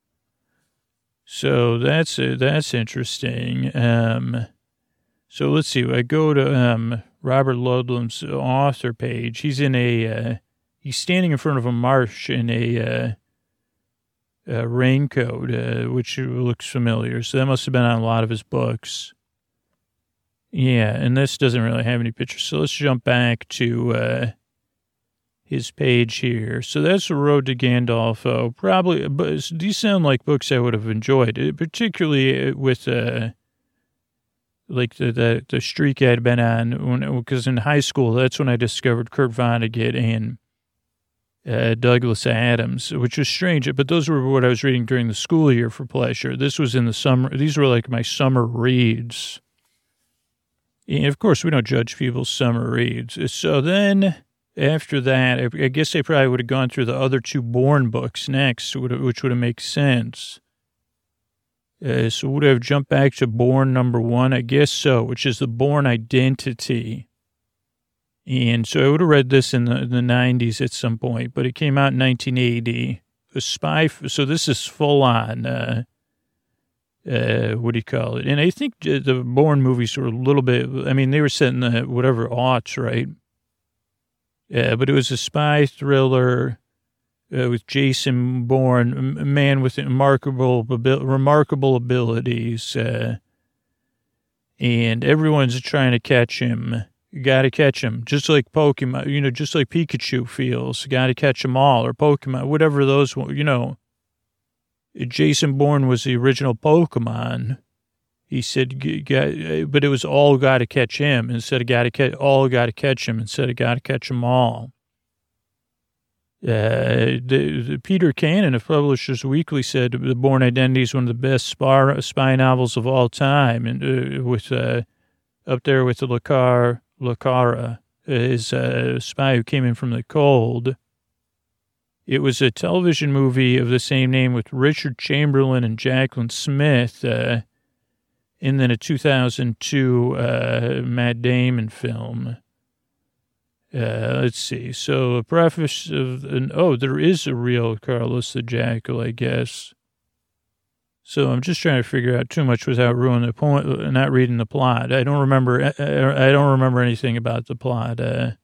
S2: So that's uh, that's interesting. Um, so let's see. I go to um, Robert Ludlum's author page. He's in a uh, he's standing in front of a marsh in a, uh, a raincoat, uh, which looks familiar. So that must have been on a lot of his books. Yeah, and this doesn't really have any pictures. So let's jump back to uh, his page here. So that's The Road to Gandolfo. Probably, but these sound like books I would have enjoyed, particularly with uh, like the, the the streak I'd been on. Because in high school, that's when I discovered Kurt Vonnegut and uh, Douglas Adams, which was strange. But those were what I was reading during the school year for pleasure. This was in the summer. These were like my summer reads. And of course, we don't judge people's summer reads. So then, after that, I guess they probably would have gone through the other two Bourne books next, which would have made sense. Uh, so would I have jumped back to Bourne number one? I guess so, which is the Bourne Identity. And so I would have read this in the, in the nineties at some point, but it came out in nineteen eighty. A spy, so this is full on, uh, uh, what do you call it? And I think the Bourne movies were a little bit, I mean, they were set in the whatever aughts, right? Yeah, but it was a spy thriller uh, with Jason Bourne, a man with remarkable, remarkable abilities, uh, and everyone's trying to catch him. You got to catch him, just like Pokemon, you know, just like Pikachu feels. You got to catch them all, or Pokemon, whatever those, you know. Jason Bourne was the original Pokemon. He said, but it was all got to catch him instead of got to catch, all got to catch him instead of got to catch them all. Uh, the, the Peter Cannon of Publishers Weekly said The Bourne Identity is one of the best spy, spy novels of all time, and uh, with uh, up there with the Lucar, Lucara, his uh, spy who came in from the cold. It was a television movie of the same name with Richard Chamberlain and Jacqueline Smith, uh, and then a two thousand two uh, Matt Damon film. Uh, let's see. So a preface of, an, oh, there is a real Carlos the Jackal, I guess. So I'm just trying to figure out too much without ruining the point, not reading the plot. I don't remember, I, I don't remember anything about the plot. Uh,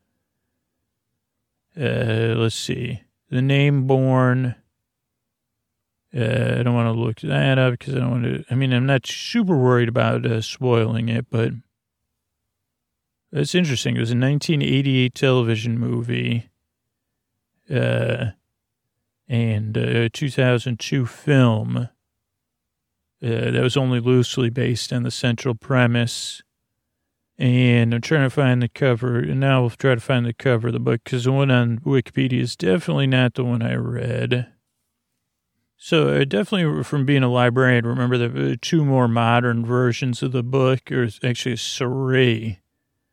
S2: uh, let's see. The name Bourne. Uh, I don't want to look that up because I don't want to, I mean, I'm not super worried about uh, spoiling it, but that's interesting. It was a nineteen eighty-eight television movie, uh, and a two thousand two film uh, that was only loosely based on the central premise. And I'm trying to find the cover, and now we'll try to find the cover of the book, because the one on Wikipedia is definitely not the one I read. So uh, definitely from being a librarian, remember the uh, two more modern versions of the book, or actually three.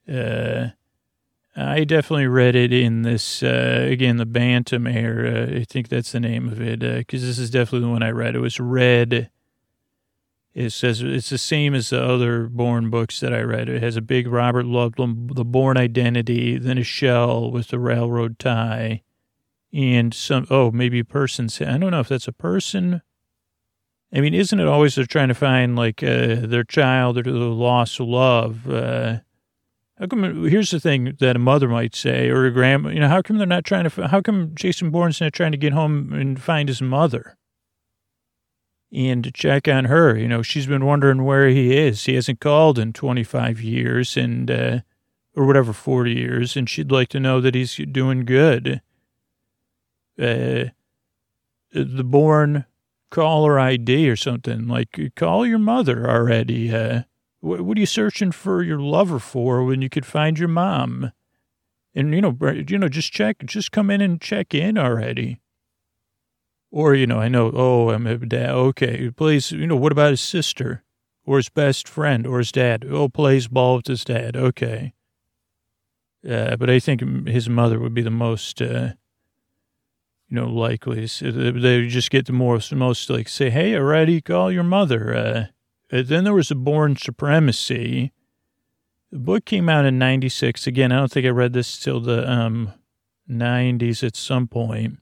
S2: Uh, I definitely read it in this, uh, again, the Bantam era. I think that's the name of it, because uh, this is definitely the one I read. It was red. It says it's the same as the other Bourne books that I read. It has a big Robert Ludlum, the Bourne identity, then a shell with the railroad tie, and some, oh, maybe a person's, I don't know if that's a person. I mean, isn't it always they're trying to find, like, uh, their child or the lost love? Uh, how come, here's the thing that a mother might say, or a grandma, you know, how come they're not trying to, how come Jason Bourne's not trying to get home and find his mother? And to check on her, you know, she's been wondering where he is. He hasn't called in twenty-five years and, uh, or whatever, forty years. And she'd like to know that he's doing good. Uh, the Bourne caller I D or something, like, call your mother already. Uh, what, what are you searching for your lover for when you could find your mom? And, you know, you know, just check, just come in and check in already. Or, you know, I know, oh, I'm a dad. Okay, please, you know, what about his sister or his best friend or his dad? Oh, plays ball with his dad. Okay. Uh, but I think his mother would be the most, uh, you know, likely. So they just get the most, most like, say, hey, already call your mother. Uh, and then there was a Bourne Supremacy. The book came out in ninety-six. Again, I don't think I read this till the um, nineties at some point.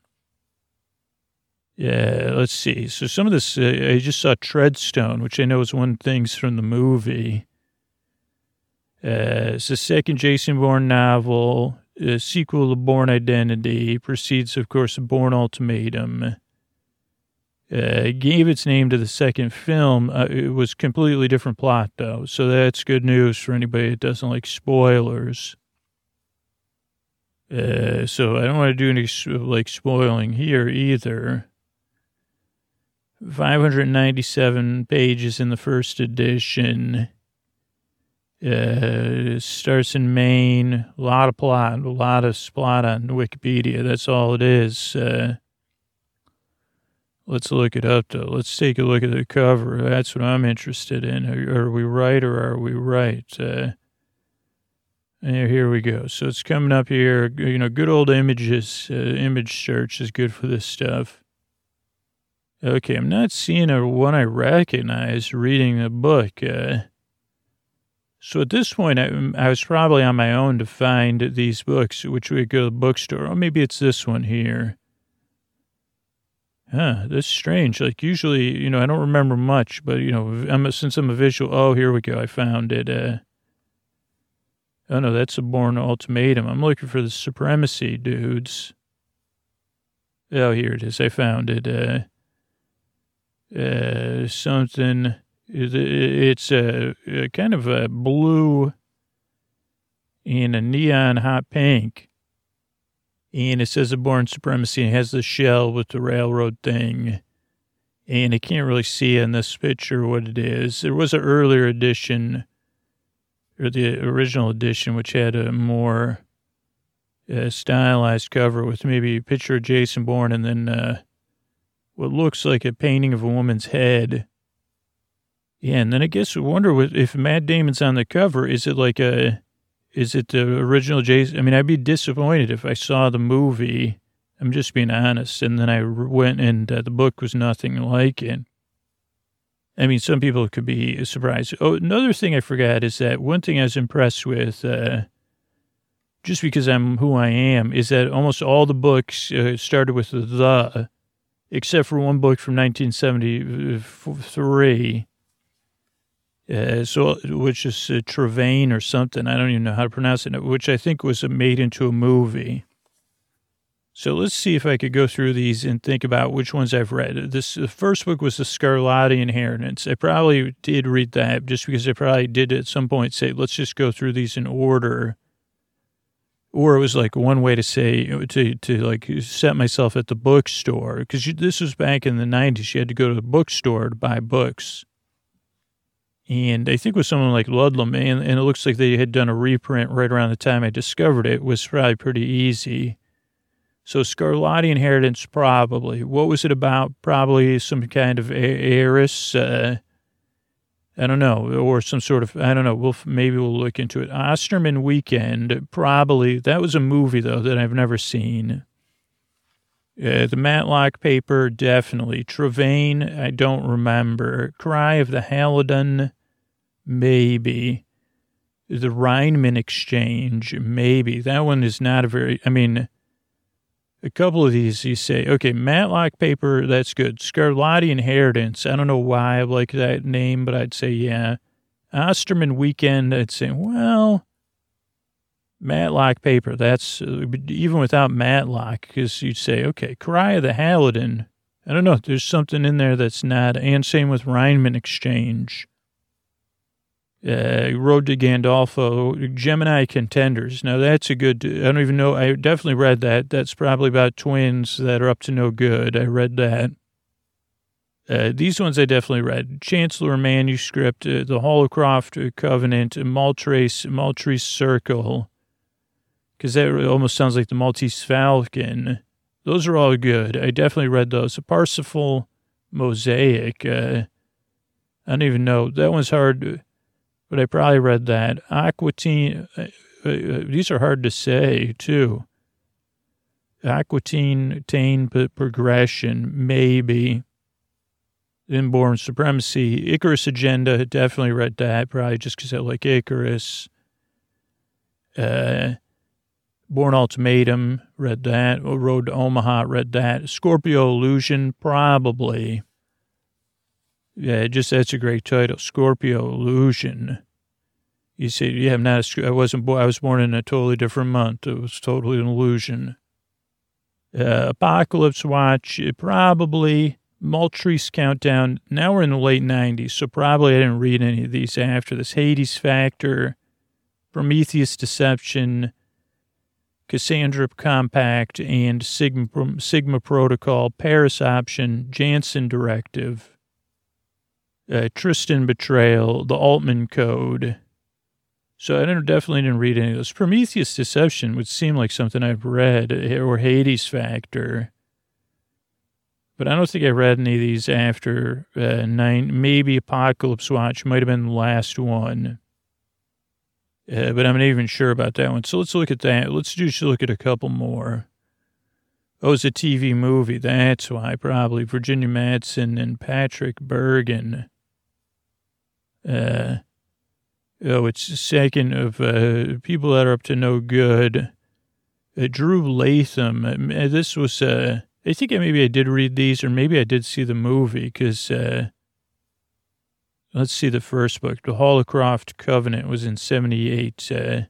S2: Yeah, let's see. So some of this, uh, I just saw Treadstone, which I know is one of the things from the movie. Uh, it's the second Jason Bourne novel, a sequel to Bourne Identity, precedes, of course, a Bourne Ultimatum. Uh, it gave its name to the second film. Uh, it was completely different plot, though, so that's good news for anybody that doesn't like spoilers. Uh, so I don't want to do any, like, spoiling here either. five hundred ninety-seven pages in the first edition. Uh, starts in Maine. A lot of plot, a lot of plot on Wikipedia. That's all it is. Uh, let's look it up, though. Let's take a look at the cover. That's what I'm interested in. Are, are we right or are we right? Uh, and here we go. So it's coming up here. You know, good old images. Uh, image search is good for this stuff. Okay, I'm not seeing a one I recognize reading the book. Uh, so at this point, I, I was probably on my own to find these books, which would go to the bookstore. Or maybe it's this one here. Huh, that's strange. Like, usually, you know, I don't remember much, but, you know, I'm a, since I'm a visual, oh, here we go. I found it. Uh, oh, no, that's a Bourne Ultimatum. I'm looking for the Supremacy, dudes. Oh, here it is. I found it. Uh, Uh, something, it's a, a kind of a blue and a neon hot pink. And it says a Bourne Supremacy, and it has the shell with the railroad thing. And I can't really see in this picture what it is. There was an earlier edition, or the original edition, which had a more uh, stylized cover with maybe a picture of Jason Bourne and then, uh, what looks like a painting of a woman's head. Yeah, and then I guess I wonder if Matt Damon's on the cover, is it like a, is it the original Jason? I mean, I'd be disappointed if I saw the movie. I'm just being honest. And then I went and uh, the book was nothing like it. I mean, some people could be surprised. Oh, another thing I forgot is that one thing I was impressed with, uh, just because I'm who I am, is that almost all the books uh, started with the, the except for one book from nineteen seventy-three, uh, so which is uh, Travaine or something. I don't even know how to pronounce it, which I think was made into a movie. So let's see if I could go through these and think about which ones I've read. This the first book was the Scarlatti Inheritance. I probably did read that just because I probably did at some point say, let's just go through these in order. Or it was like one way to say, to, to like set myself at the bookstore. Because this was back in the nineties. You had to go to the bookstore to buy books. And I think with someone like Ludlum, and, and it looks like they had done a reprint right around the time I discovered it, was probably pretty easy. So Scarlatti Inheritance, probably. What was it about? Probably some kind of heiress. Uh, I don't know, or some sort of, I don't know, we'll, maybe we'll look into it. Osterman Weekend, probably, that was a movie, though, that I've never seen. Uh, the Matlock Paper, definitely. Travaine, I don't remember. Cry of the Halidon, maybe. The Rhineman Exchange, maybe. That one is not a very, I mean, a couple of these you say, okay, Matlock Paper, that's good. Scarlatti Inheritance, I don't know why I like that name, but I'd say, yeah. Osterman Weekend, I'd say, well, Matlock Paper, that's, uh, even without Matlock, because you'd say, okay, Cry of the Halidon, I don't know, there's something in there that's not, and same with Rhineman Exchange. Uh, Road to Gandolfo, Gemini Contenders. Now, that's a good, I don't even know, I definitely read that. That's probably about twins that are up to no good. I read that. Uh, these ones I definitely read. Chancellor Manuscript, uh, The Holocroft Covenant, Maltese, Maltese Circle, because that almost sounds like the Maltese Falcon. Those are all good. I definitely read those. A Parsifal Mosaic, uh, I don't even know. That one's hard to, but I probably read that. Aquatine, uh, uh, these are hard to say, too. Aquatine, Tane, Progression, maybe. Inborn Supremacy. Icarus Agenda, definitely read that, probably just because I like Icarus. Uh, Born Ultimatum, read that. Road to Omaha, read that. Scorpio Illusion, probably. Yeah, just that's a great title, Scorpio Illusion. You say, yeah, I'm not a, I wasn't born, I was born in a totally different month. It was totally an illusion. Uh, Apocalypse Watch, probably. Maltese Countdown. Now we're in the late nineties, so probably I didn't read any of these after this. Hades Factor, Prometheus Deception, Cassandra Compact, and Sigma, Sigma Protocol, Paris Option, Janssen Directive. Uh, Tristan Betrayal, the Altman Code. So I didn't, definitely didn't read any of those. Prometheus Deception would seem like something I've read, or Hades Factor. But I don't think I read any of these after uh, nine. Maybe Apocalypse Watch might have been the last one. Uh, but I'm not even sure about that one. So let's look at that. Let's just look at a couple more. Oh, it's a T V movie. That's why, probably. Virginia Madsen and Patrick Bergen. Uh, oh, it's the second of uh, people that are up to no good. Uh, Drew Latham. Uh, this was, uh, I think maybe I did read these, or maybe I did see the movie, because, uh, let's see the first book. The Holocroft Covenant was in seventy-eight. Uh,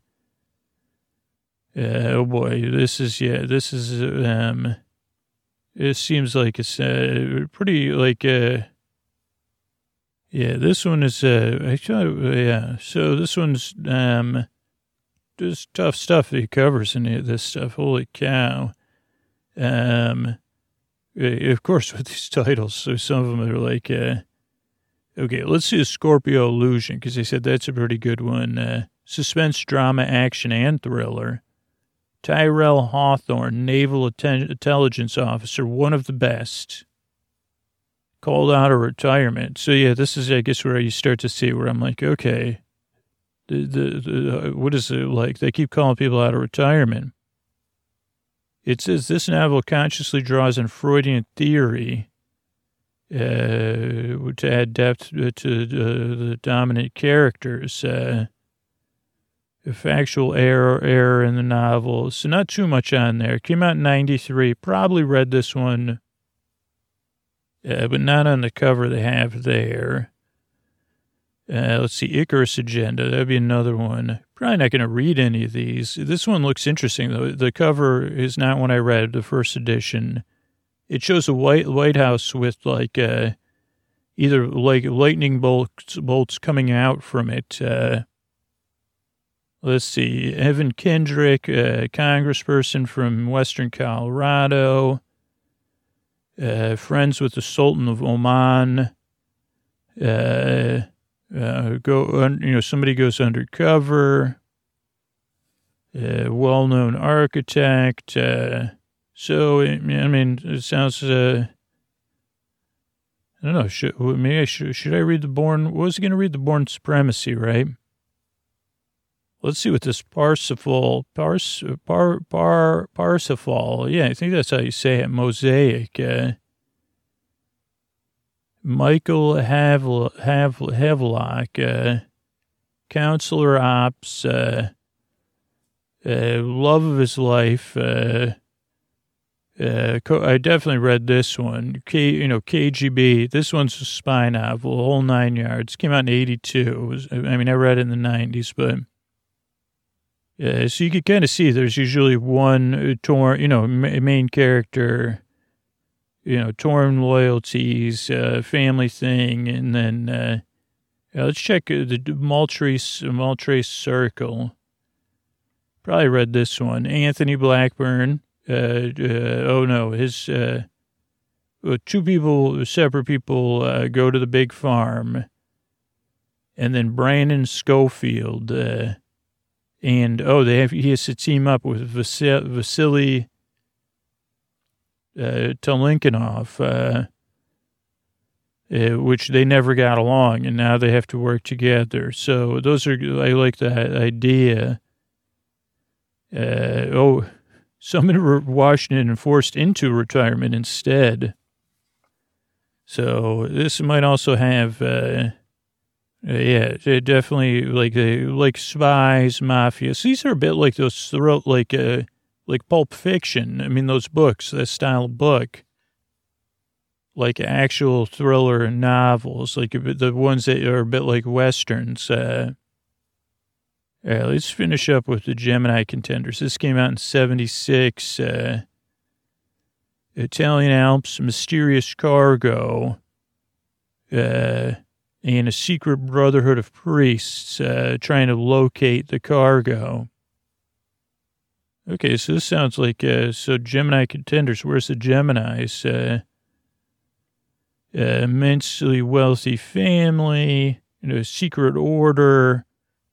S2: uh, oh, boy. This is, yeah, this is, um, it seems like it's uh, pretty, like, uh, yeah, this one is, uh, I thought, yeah, so this one's, um, just tough stuff that he covers in this stuff. Holy cow. Um, of course, with these titles, so some of them are like, uh, okay, let's see a Scorpio Illusion, because they said that's a pretty good one. Uh, suspense, drama, action, and thriller. Tyrell Hawthorne, Naval Atten- Intelligence Officer, one of the best. Called out of retirement. So, yeah, this is, I guess, where you start to see where I'm like, okay, the, the, the, what is it like? They keep calling people out of retirement. It says this novel consciously draws on Freudian theory uh, to add depth to uh, the dominant characters. Uh, a factual error, error in the novel. So not too much on there. Came out in ninety-three. Probably read this one. Uh, but not on the cover they have there. Uh, let's see, Icarus Agenda. That'd be another one. Probably not going to read any of these. This one looks interesting, though. The cover is not one I read, the first edition. It shows a White White House with, like, uh, either, like, lightning bolts, bolts coming out from it. Uh, let's see, Evan Kendrick, uh, congressperson from Western Colorado. Uh, friends with the Sultan of Oman. Uh, uh, go, you know, somebody goes undercover. Uh, well-known architect. Uh, so, I mean, it sounds, uh, I don't know. Should, maybe I should, should I read the Born? What was I going to read? The Born Supremacy, right? Let's see what this Parsifal, Pars, Par, Par, Parsifal. Yeah, I think that's how you say it. Mosaic. Uh, Michael Havel, Havel, Havelock, uh, Counselor Ops, uh, uh, love of his life. Uh, uh, I definitely read this one. K, you know, K G B. This one's a spy novel, the whole nine yards. Came out in eighty-two. It was, I mean, I read it in the nineties, but uh, so you could kind of see there's usually one torn, you know, main character, you know, torn loyalties, uh, family thing, and then uh, yeah, let's check the Maltese Maltese Circle. Probably read this one. Anthony Blackburn. Uh, uh, oh no, his uh, two people, separate people, uh, go to the big farm, and then Brandon Schofield, uh, and oh, they have he has to team up with Vasil- Vasily uh, Tolinkinov, uh, uh, which they never got along, and now they have to work together. So those are I like that idea. Uh, oh. Some in Washington and forced into retirement instead. So this might also have, uh, uh, yeah, definitely like uh, like spies, mafia. So these are a bit like those, like uh, like Pulp Fiction. I mean, those books, that style of book, like actual thriller novels, like the ones that are a bit like westerns. Uh, All right, let's finish up with the Gemini Contenders. This came out in seventy-six. Uh, Italian Alps, Mysterious Cargo, uh, and a secret brotherhood of priests uh, trying to locate the cargo. Okay, so this sounds like, uh, so Gemini Contenders, where's the Geminis? Uh, uh, immensely wealthy family, you know, secret order,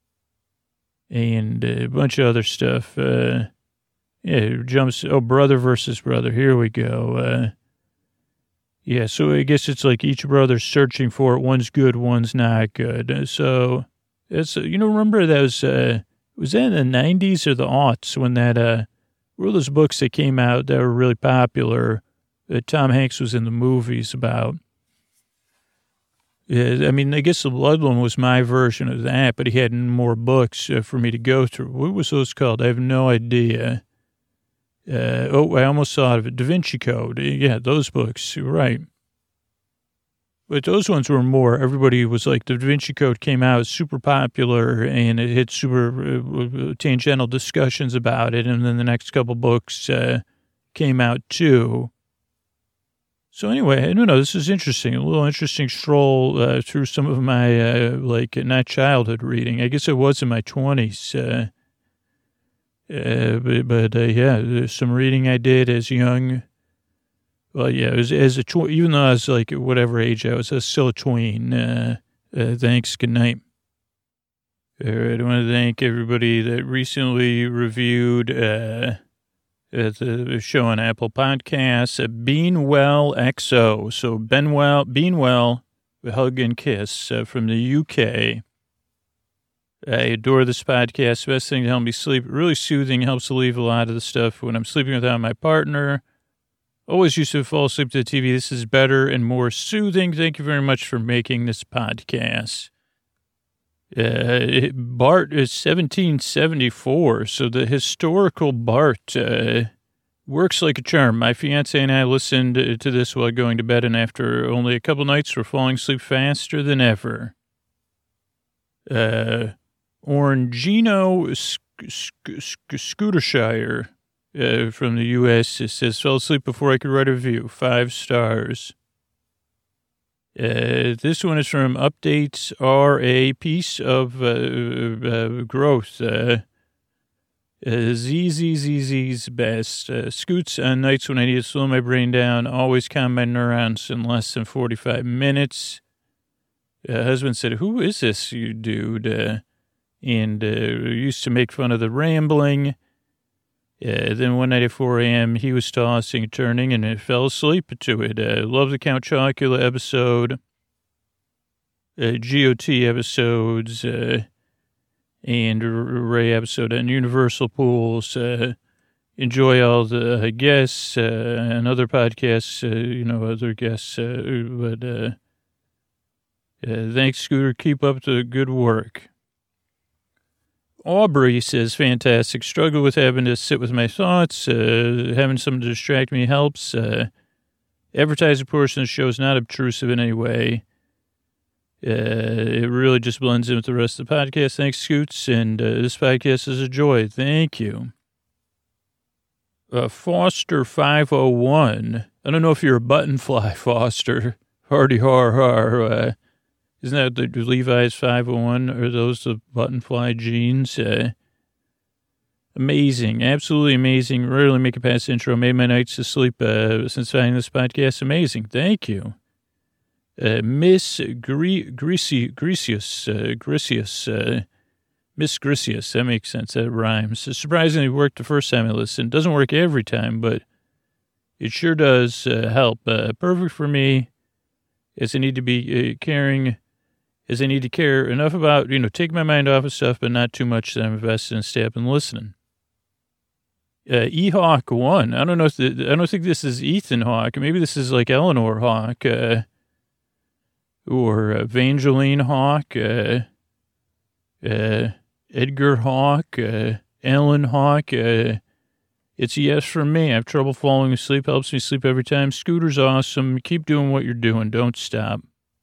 S2: and a bunch of other stuff. Uh, yeah, jumps. Oh, brother versus brother. Here we go. Uh, yeah, so I guess it's like each brother's searching for it. One's good, one's not good. So it's, you know, remember that was, uh, was that in the nineties or the aughts when that, uh, were those books that came out that were really popular that Tom Hanks was in the movies about? Yeah, I mean, I guess the Blood one was my version of that, but he had more books uh, for me to go through. What was those called? I have no idea. Uh, oh, I almost thought of it. Da Vinci Code. Yeah, those books. Right. But those ones were more, everybody was like, the Da Vinci Code came out, super popular, and it had super uh, tangential discussions about it. And then the next couple books uh, came out too. So anyway, I don't know, this is interesting. A little interesting stroll uh, through some of my, uh, like, not childhood reading. I guess it was in my twenties. Uh, uh, but, but uh, yeah, there's some reading I did as young. Well, yeah, it was, as a tw- even though I was, like, whatever age I was, I was still a tween. Uh, uh, thanks, good night. All right, I want to thank everybody that recently reviewed... Uh, It's a show on Apple Podcasts, uh, Being Well X O. So Ben Well, Being Well, a hug and kiss uh, from the U K. I adore this podcast. Best thing to help me sleep. Really soothing, helps alleviate a lot of the stuff when I'm sleeping without my partner. Always used to fall asleep to the T V. This is better and more soothing. Thank you very much for making this podcast. Uh, Bart is seventeen seventy-four, so the historical Bart uh, works like a charm. My fiance and I listened to this while going to bed, and after only a couple nights, we're falling asleep faster than ever. Uh, Orangino Sc- Sc- Sc- Scootershire uh, from the U S It says, fell asleep before I could write a review. Five stars. Uh, this one is from Updates Are a Piece of uh, uh, Growth. Uh, uh, Z Z Z Z's best. Uh, scoots on nights when I need to slow my brain down. Always calm my neurons in less than forty-five minutes. Uh, husband said, who is this, you dude? Uh, and uh, used to make fun of the rambling. Uh, then one night at four a.m., he was tossing and turning and it fell asleep to it. Uh, love the Count Chocula episode, uh, G O T episodes, uh, and Ray episode on Universal Pools. Uh, enjoy all the uh, guests uh, and other podcasts, uh, you know, other guests. Uh, but uh, uh, thanks, Scooter. Keep up the good work. Aubrey says, fantastic. Struggle with having to sit with my thoughts. Uh, having someone to distract me helps. Uh, advertising portion of the show is not obtrusive in any way. Uh, it really just blends in with the rest of the podcast. Thanks, Scoots. And uh, this podcast is a joy. Thank you. Uh, Foster five oh one. I don't know if you're a button fly, Foster. Hardy har har. Uh, isn't that the Levi's five oh one? Are those the button fly jeans? Uh, amazing. Absolutely amazing. Rarely make it past intro. Made my nights to sleep uh, since finding this podcast. Amazing. Thank you. Uh, Miss Gre- Greci- Grecius, uh, Grecius, uh, Miss Grecius, that makes sense, that rhymes. It surprisingly worked the first time I listened. Doesn't work every time, but it sure does uh, help. Uh, perfect for me, as I need to be uh, caring, as I need to care enough about, you know, take my mind off of stuff, but not too much that I'm invested in stay up and listening. Uh, E-Hawk one, I don't know if the, I don't think this is Ethan Hawke. Maybe this is like Eleanor Hawke, uh, or uh, Evangeline Hawke, uh, uh, Edgar Hawke, uh, Ellen Hawke. Uh, it's a yes from me. I have trouble falling asleep. Helps me sleep every time. Scooter's awesome. Keep doing what you're doing. Don't stop.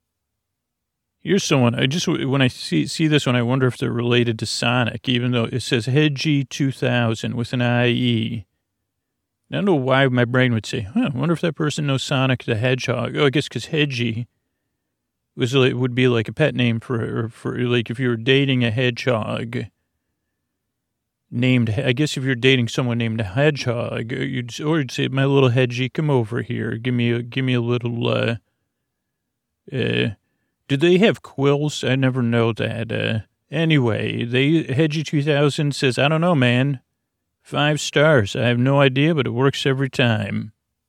S2: Here's someone, I just, when I see see this one, I wonder if they're related to Sonic, even though it says Hedgie two thousand with an I E. I don't know why my brain would say, huh, I wonder if that person knows Sonic the Hedgehog. Oh, I guess because Hedgie was it would be like a pet name for, for like if you were dating a hedgehog named, I guess if you're dating someone named a Hedgehog, you'd, or you'd say, my little Hedgie, come over here. Give me a, give me a little, uh, uh, do they have quills? I never know that. Uh, anyway, they, Hedgie two thousand says, I don't know, man. Five stars. I have no idea, but it works every time.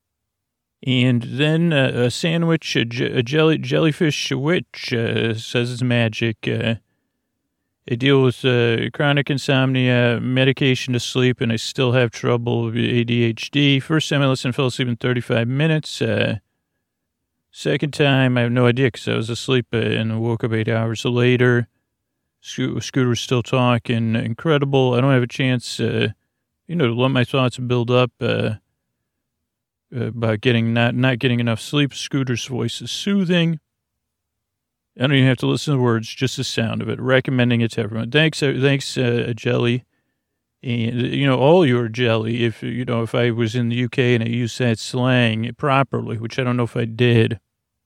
S2: And then uh, a sandwich, a, j- a jelly jellyfish witch uh, says it's magic. Uh, I deal with uh, chronic insomnia, medication to sleep, and I still have trouble with A D H D. First time I listened, fell asleep in thirty-five minutes. Uh, second time, I have no idea because I was asleep uh, and woke up eight hours later. Sco- Scooter was still talking. Incredible. I don't have a chance, uh, you know, to let my thoughts build up. Uh, about getting not not getting enough sleep. Scooter's voice is soothing. I don't even have to listen to the words, just the sound of it. Recommending it to everyone. Thanks, uh, thanks, uh, Jelly, and you know all your Jelly. If you know if I was in the U K and I used that slang properly, which I don't know if I did.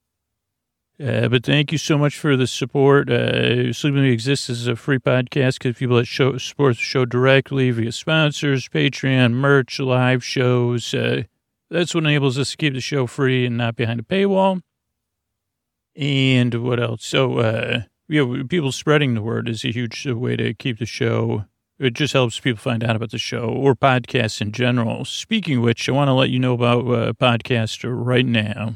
S2: Uh, but thank you so much for the support. Uh, Sleep With Me exists as a free podcast because people that show support the show directly via sponsors, Patreon, merch, live shows. Uh, That's what enables us to keep the show free and not behind a paywall. And what else? So, uh, you know, people spreading the word is a huge way to keep the show. It just helps people find out about the show or podcasts in general. Speaking of which, I want to let you know about a uh, podcast right now.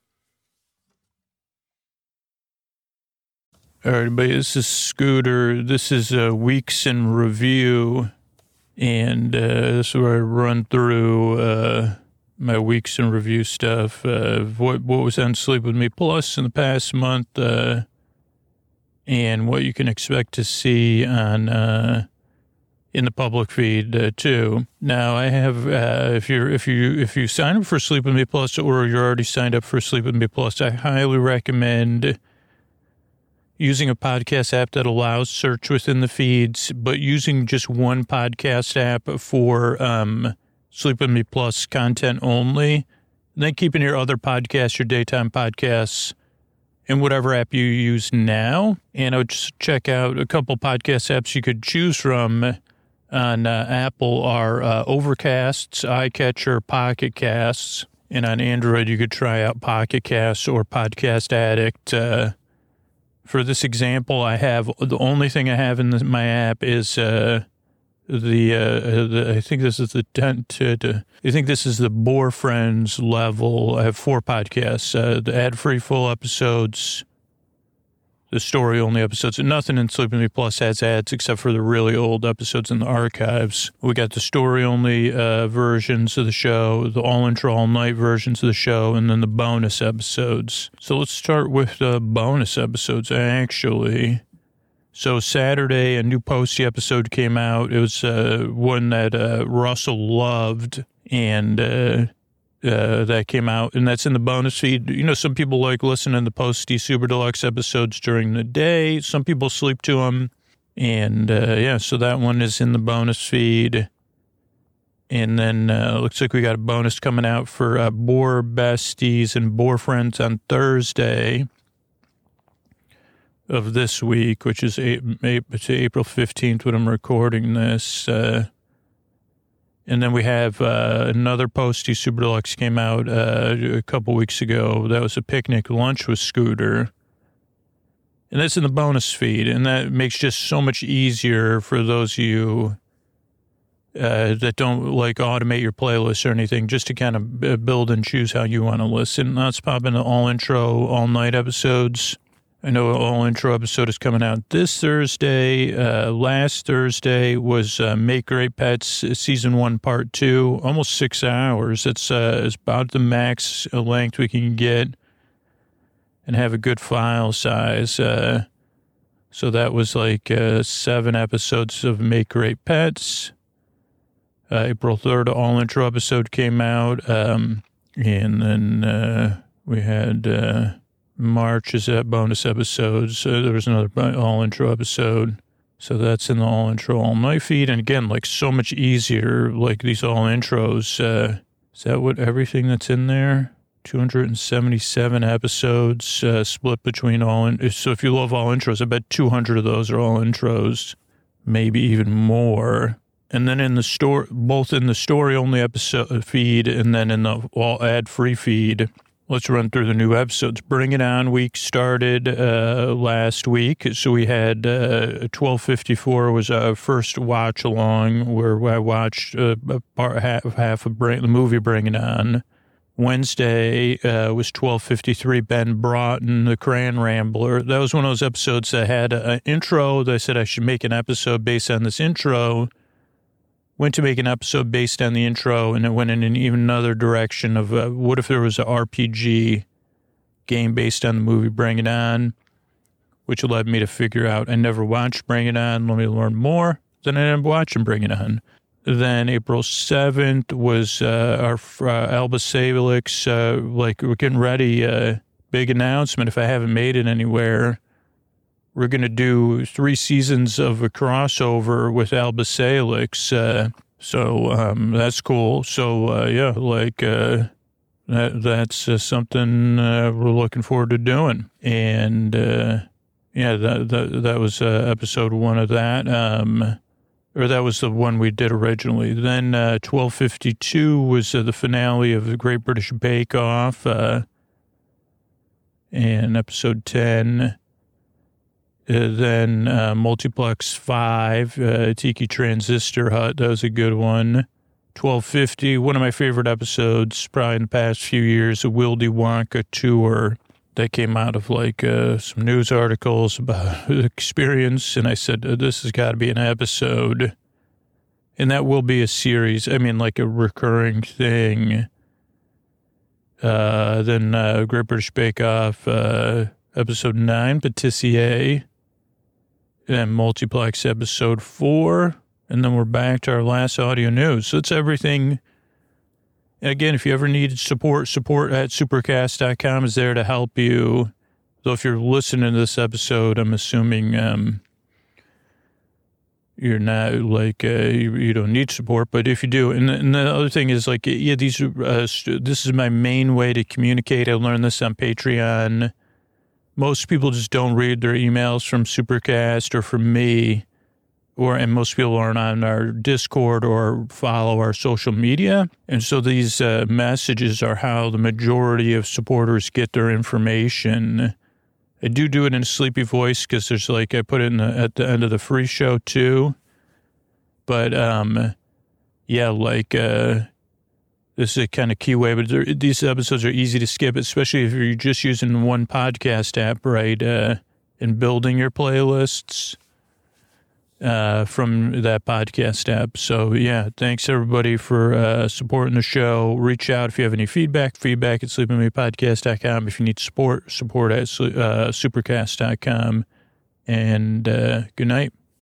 S2: All right, everybody, this is Scooter. This is uh, Weeks in Review. And uh, this is where I run through... Uh, my weeks in review stuff, uh, what, what was on Sleep With Me Plus in the past month, uh, and what you can expect to see on, uh, in the public feed, uh, too. Now I have, uh, if you're, if you, if you sign up for Sleep With Me Plus or you're already signed up for Sleep With Me Plus, I highly recommend using a podcast app that allows search within the feeds, but using just one podcast app for, um, Sleep With Me Plus content only, and then keeping your other podcasts, your daytime podcasts, in whatever app you use now. And I would just check out a couple podcast apps you could choose from on uh, Apple are uh, Overcasts, iCatcher, Pocket Casts, and on Android you could try out Pocket Casts or Podcast Addict. Uh, for this example, I have the only thing I have in the, my app is... Uh, the, uh, the I think this is the ten to, to I think this is the Boar Friends level. I have four podcasts, uh, the ad-free full episodes, the story-only episodes, and nothing in Sleeping Me Plus has ads except for the really old episodes in the archives. We got the story-only uh, versions of the show, the all-intro, all-night versions of the show, and then the bonus episodes. So let's start with the bonus episodes, actually. So Saturday, a new Posty episode came out. It was uh, one that uh, Russell loved, and uh, uh, that came out, and that's in the bonus feed. You know, some people like listening to the Posty Super Deluxe episodes during the day. Some people sleep to them, and uh, yeah, so that one is in the bonus feed. And then uh, looks like we got a bonus coming out for uh, Boar Besties and Boar Friends on Thursday of this week, which is April fifteenth when I'm recording this. Uh, and then we have uh, another Posty Super Deluxe came out uh, a couple weeks ago. That was a picnic lunch with Scooter. And that's in the bonus feed. And that makes just so much easier for those of you uh, that don't like automate your playlist or anything, just to kind of build and choose how you want to listen. Let's pop into all intro, all night episodes. I know an all-intro episode is coming out this Thursday. Uh, last Thursday was uh, Make Great Pets Season one, Part two, almost six hours. It's, uh, it's about the max length we can get and have a good file size. Uh, so that was like uh, seven episodes of Make Great Pets. Uh, April third, all-intro episode came out. Um, and then uh, we had... Uh, March is that bonus episodes. So there was another all-intro episode. So that's in the all-intro, all-night feed. And again, like so much easier, like these all-intros. Uh, is that what everything that's in there? two hundred seventy-seven episodes uh, split between all. In- so if you love all-intros, I bet two hundred of those are all-intros, maybe even more. And then in the store, both in the story-only episode feed and then in the all ad-free feed. Let's run through the new episodes. Bring It On week started uh, last week. So we had uh, twelve fifty-four was our first watch along where I watched uh, a part, half, half of bring, the movie Bring It On. Wednesday uh, was twelve fifty-three, Ben Broughton, the Crayon Rambler. That was one of those episodes that had an intro. That I said I should make an episode based on this intro. Went to make an episode based on the intro, and it went in an even another direction of uh, what if there was an R P G game based on the movie Bring It On, which led me to figure out I never watched Bring It On. Let me learn more. Then I ended up watching Bring It On. Then April seventh was uh, our uh, Alba Salix, uh, like we're getting ready, uh, big announcement if I haven't made it anywhere. We're going to do three seasons of a crossover with Alba Salix. Uh, so um, that's cool. So, uh, yeah, like uh, that, that's uh, something uh, we're looking forward to doing. And, uh, yeah, that, that, that was uh, episode one of that. Um, or that was the one we did originally. Then uh, twelve fifty-two was uh, the finale of the Great British Bake Off. Uh, and episode ten... Uh, then uh, Multiplex five, uh, Tiki Transistor Hut, that was a good one. twelve fifty, one of my favorite episodes probably in the past few years, a Wildy Wonka tour that came out of like uh, some news articles about the experience. And I said, oh, this has got to be an episode. And that will be a series, I mean like a recurring thing. Uh, then uh, Great British Bake Off, uh, episode nine, Patissier. And Multiplex episode four, and then we're back to our last audio news. So it's everything. And again, if you ever need support, support at supercast dot com is there to help you. Though if you're listening to this episode, I'm assuming um, you're not like, uh, you, you don't need support, but if you do, and, and the other thing is like, yeah, these, uh, this is my main way to communicate. I learned this on Patreon. Most people just don't read their emails from Supercast or from me, or and most people aren't on our Discord or follow our social media. And so these uh, messages are how the majority of supporters get their information. I do do it in a sleepy voice because there's like, I put it in the, at the end of the free show too. But, um, yeah, like, uh, this is a kind of key way, but there, these episodes are easy to skip, especially if you're just using one podcast app, right? Uh, and building your playlists uh, from that podcast app. So, yeah, thanks everybody for uh, supporting the show. Reach out if you have any feedback, feedback at sleep with me podcast dot com. If you need support, support at uh, supercast dot com. And uh, good night.